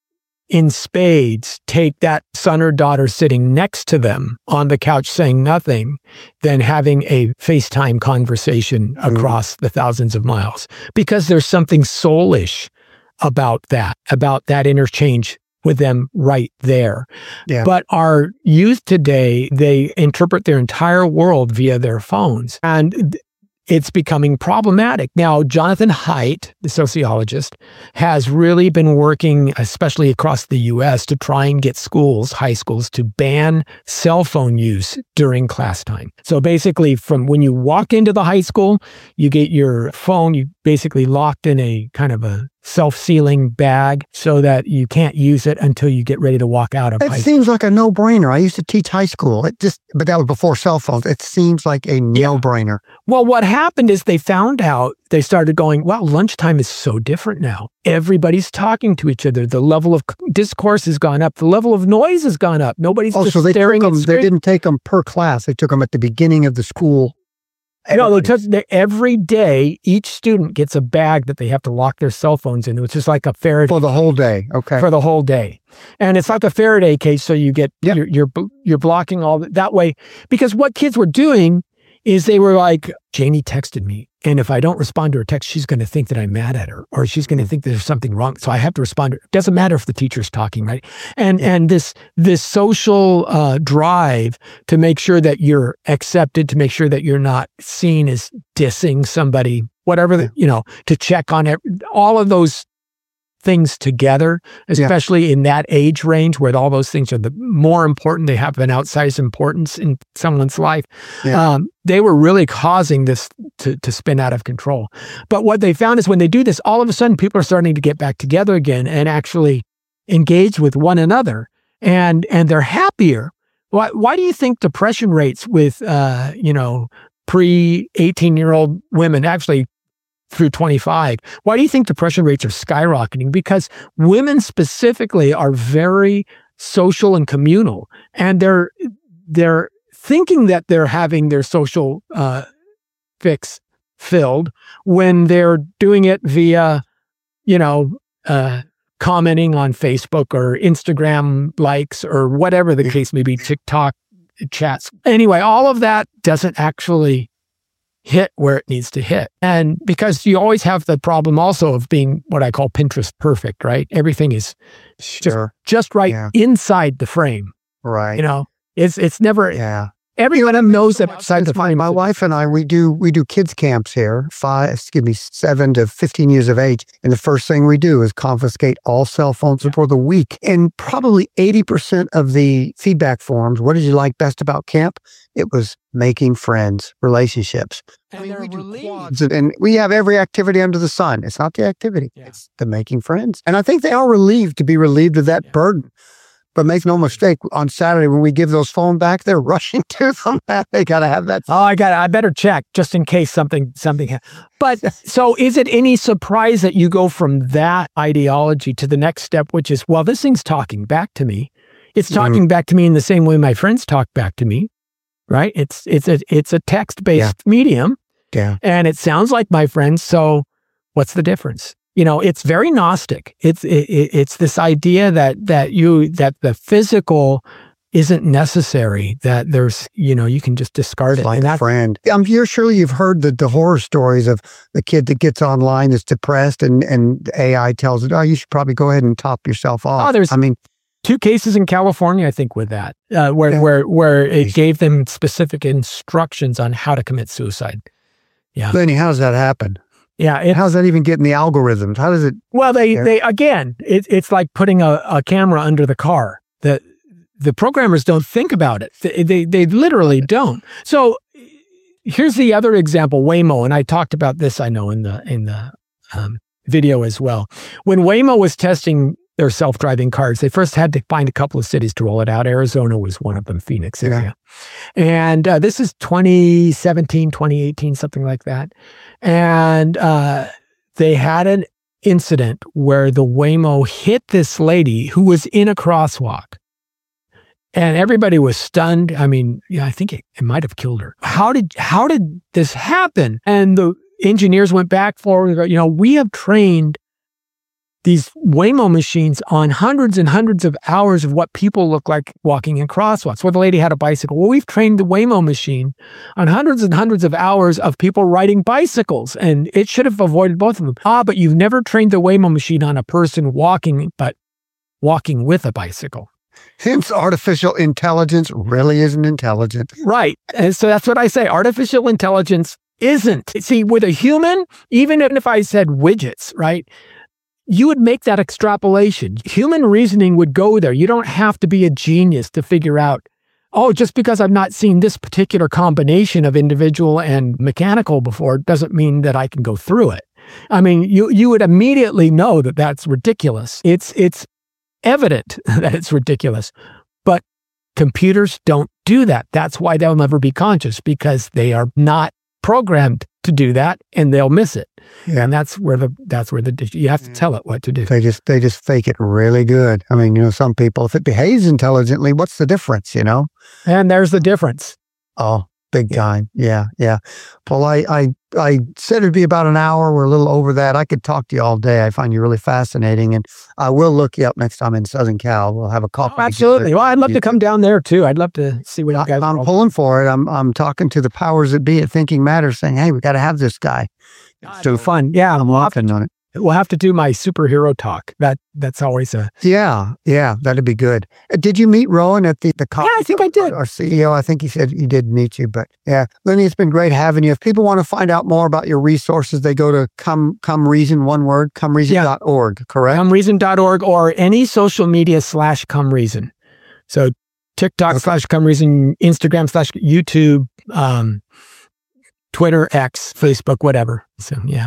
in spades, take that son or daughter sitting next to them on the couch saying nothing than having a FaceTime conversation across the thousands of miles. Because there's something soulish about that interchange with them right there. Yeah. But our youth today, they interpret their entire world via their phones. And it's becoming problematic. Now, Jonathan Haidt, the sociologist, has really been working, especially across the U.S., to try and get high schools, to ban cell phone use during class time. So basically, from when you walk into the high school, you get your phone, you basically locked in a kind of a self-sealing bag so that you can't use it until you get ready to walk out of high school. It seems like a no-brainer. I used to teach high school. But that was before cell phones. It seems like a no-brainer. Well, what happened is they started going, wow, lunchtime is so different now. Everybody's talking to each other. The level of discourse has gone up. The level of noise has gone up. Nobody's just staring at the screen. They didn't take them per class. They took them at the beginning of the school. No, every day, each student gets a bag that they have to lock their cell phones in, which is like a Faraday. For the whole day, okay. For the whole day. And it's like a Faraday case, so you get, you're blocking all that way. Because what kids were doing is they were like, Janie texted me, and if I don't respond to her text, she's going to think that I'm mad at her, or she's going to think there's something wrong. So I have to respond to her. It doesn't matter if the teacher's talking, right? And this social drive to make sure that you're accepted, to make sure that you're not seen as dissing somebody, whatever, to check on all of those things together, especially in that age range where all those things are the more important. They have an outsized importance in someone's life. Yeah. They were really causing this to spin out of control. But what they found is when they do this, all of a sudden people are starting to get back together again and actually engage with one another, and they're happier. Why do you think depression rates with pre-18-year-old women, actually through 25. Why do you think depression rates are skyrocketing? Because women specifically are very social and communal, and they're thinking that they're having their social fix filled when they're doing it via, commenting on Facebook or Instagram likes or whatever the case may be, TikTok chats. Anyway, all of that doesn't actually hit where it needs to hit. And because you always have the problem also of being what I call Pinterest perfect, right? Everything is just right inside the frame. Right. It's never, everyone knows that outside the frame. My wife and I, we do kids camps here, 7 to 15 years of age. And the first thing we do is confiscate all cell phones for the week. And probably 80% of the feedback forms, what did you like best about camp? It was making friends, relationships. And they're relieved. And we have every activity under the sun. It's not the activity. Yeah. It's the making friends. And I think they are relieved to be relieved of that burden. But make no mistake, on Saturday when we give those phones back, they're rushing to them. They got to have that. Oh, I better check just in case something. But so is it any surprise that you go from that ideology to the next step, which is, well, this thing's talking back to me. It's talking back to me in the same way my friends talk back to me, right? It's a text-based medium. Yeah. And it sounds like my friends. So what's the difference? It's very Gnostic. It's this idea that the physical isn't necessary, that there's, you can just discard it. Like a friend. Surely you've heard the horror stories of the kid that gets online that's depressed and AI tells it, oh, you should probably go ahead and top yourself off. Oh, there's 2 cases in California, I think, with that, where it gave them specific instructions on how to commit suicide. Yeah. Lenny, how does that happen? Yeah. How's that even get in the algorithms? How does it? Well, they again, it's like putting a camera under the car. The programmers don't think about it. They literally don't. So here's the other example, Waymo, and I talked about this, I know, in the video as well. When Waymo was testing their self-driving cars, they first had to find a couple of cities to roll it out. Arizona was one of them, Phoenix area. And this is 2017, 2018, something like that. And they had an incident where the Waymo hit this lady who was in a crosswalk. And everybody was stunned. I mean, I think it might have killed her. How did this happen? And the engineers went back forward and go, we have trained these Waymo machines on hundreds and hundreds of hours of what people look like walking in crosswalks. Well, the lady had a bicycle. Well, we've trained the Waymo machine on hundreds and hundreds of hours of people riding bicycles, and it should have avoided both of them. But you've never trained the Waymo machine on a person walking, but walking with a bicycle. Hence, artificial intelligence really isn't intelligent. Right. And so that's what I say. Artificial intelligence isn't. See, with a human, even if I said widgets, right? You would make that extrapolation. Human reasoning would go there. You don't have to be a genius to figure out, just because I've not seen this particular combination of individual and mechanical before doesn't mean that I can go through it. I mean, you would immediately know that that's ridiculous. It's evident that it's ridiculous. But computers don't do that. That's why they'll never be conscious, because they are not programmed to do that, and they'll miss it. Yeah. And that's where you have to tell it what to do. They just fake it really good. I mean, some people, if it behaves intelligently, what's the difference, And there's the difference. Oh, big time. Yeah. Well, I said it'd be about an hour. We're a little over that. I could talk to you all day. I find you really fascinating, and I will look you up next time in Southern Cal. We'll have a coffee. Oh, absolutely. Well, I'd love to come down there too. I'd love to see what you guys. I'm pulling for it. I'm talking to the powers that be at Thinking Matters, saying, "Hey, we got to have this guy." It's so fun. Yeah, I'm laughing on it. We'll have to do my superhero talk. That's always a... Yeah, that'd be good. Did you meet Rowan at the coffee? Yeah, I think I did. Our CEO, I think he said he did meet you. But yeah, Lenny, it's been great having you. If people want to find out more about your resources, they go to Come Reason, one word, comereason.org, correct? Comereason.org, or any social media /Come Reason. So TikTok /Come Reason, Instagram /YouTube, Twitter, X, Facebook, whatever. So yeah.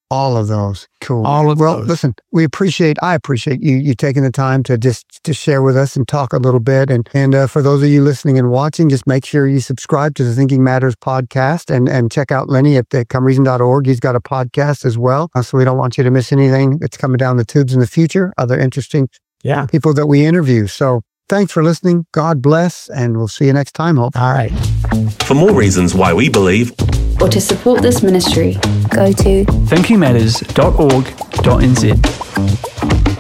All of those. Cool. All of well, those. Listen, I appreciate you taking the time to share with us and talk a little bit. And for those of you listening and watching, just make sure you subscribe to the Thinking Matters podcast and check out Lenny at comereason.org. He's got a podcast as well. So we don't want you to miss anything that's coming down the tubes in the future, other interesting people that we interview. So thanks for listening. God bless. And we'll see you next time, Hope. All right. For more reasons why we believe, Or to support this ministry, go to thinkingmatters.org.nz.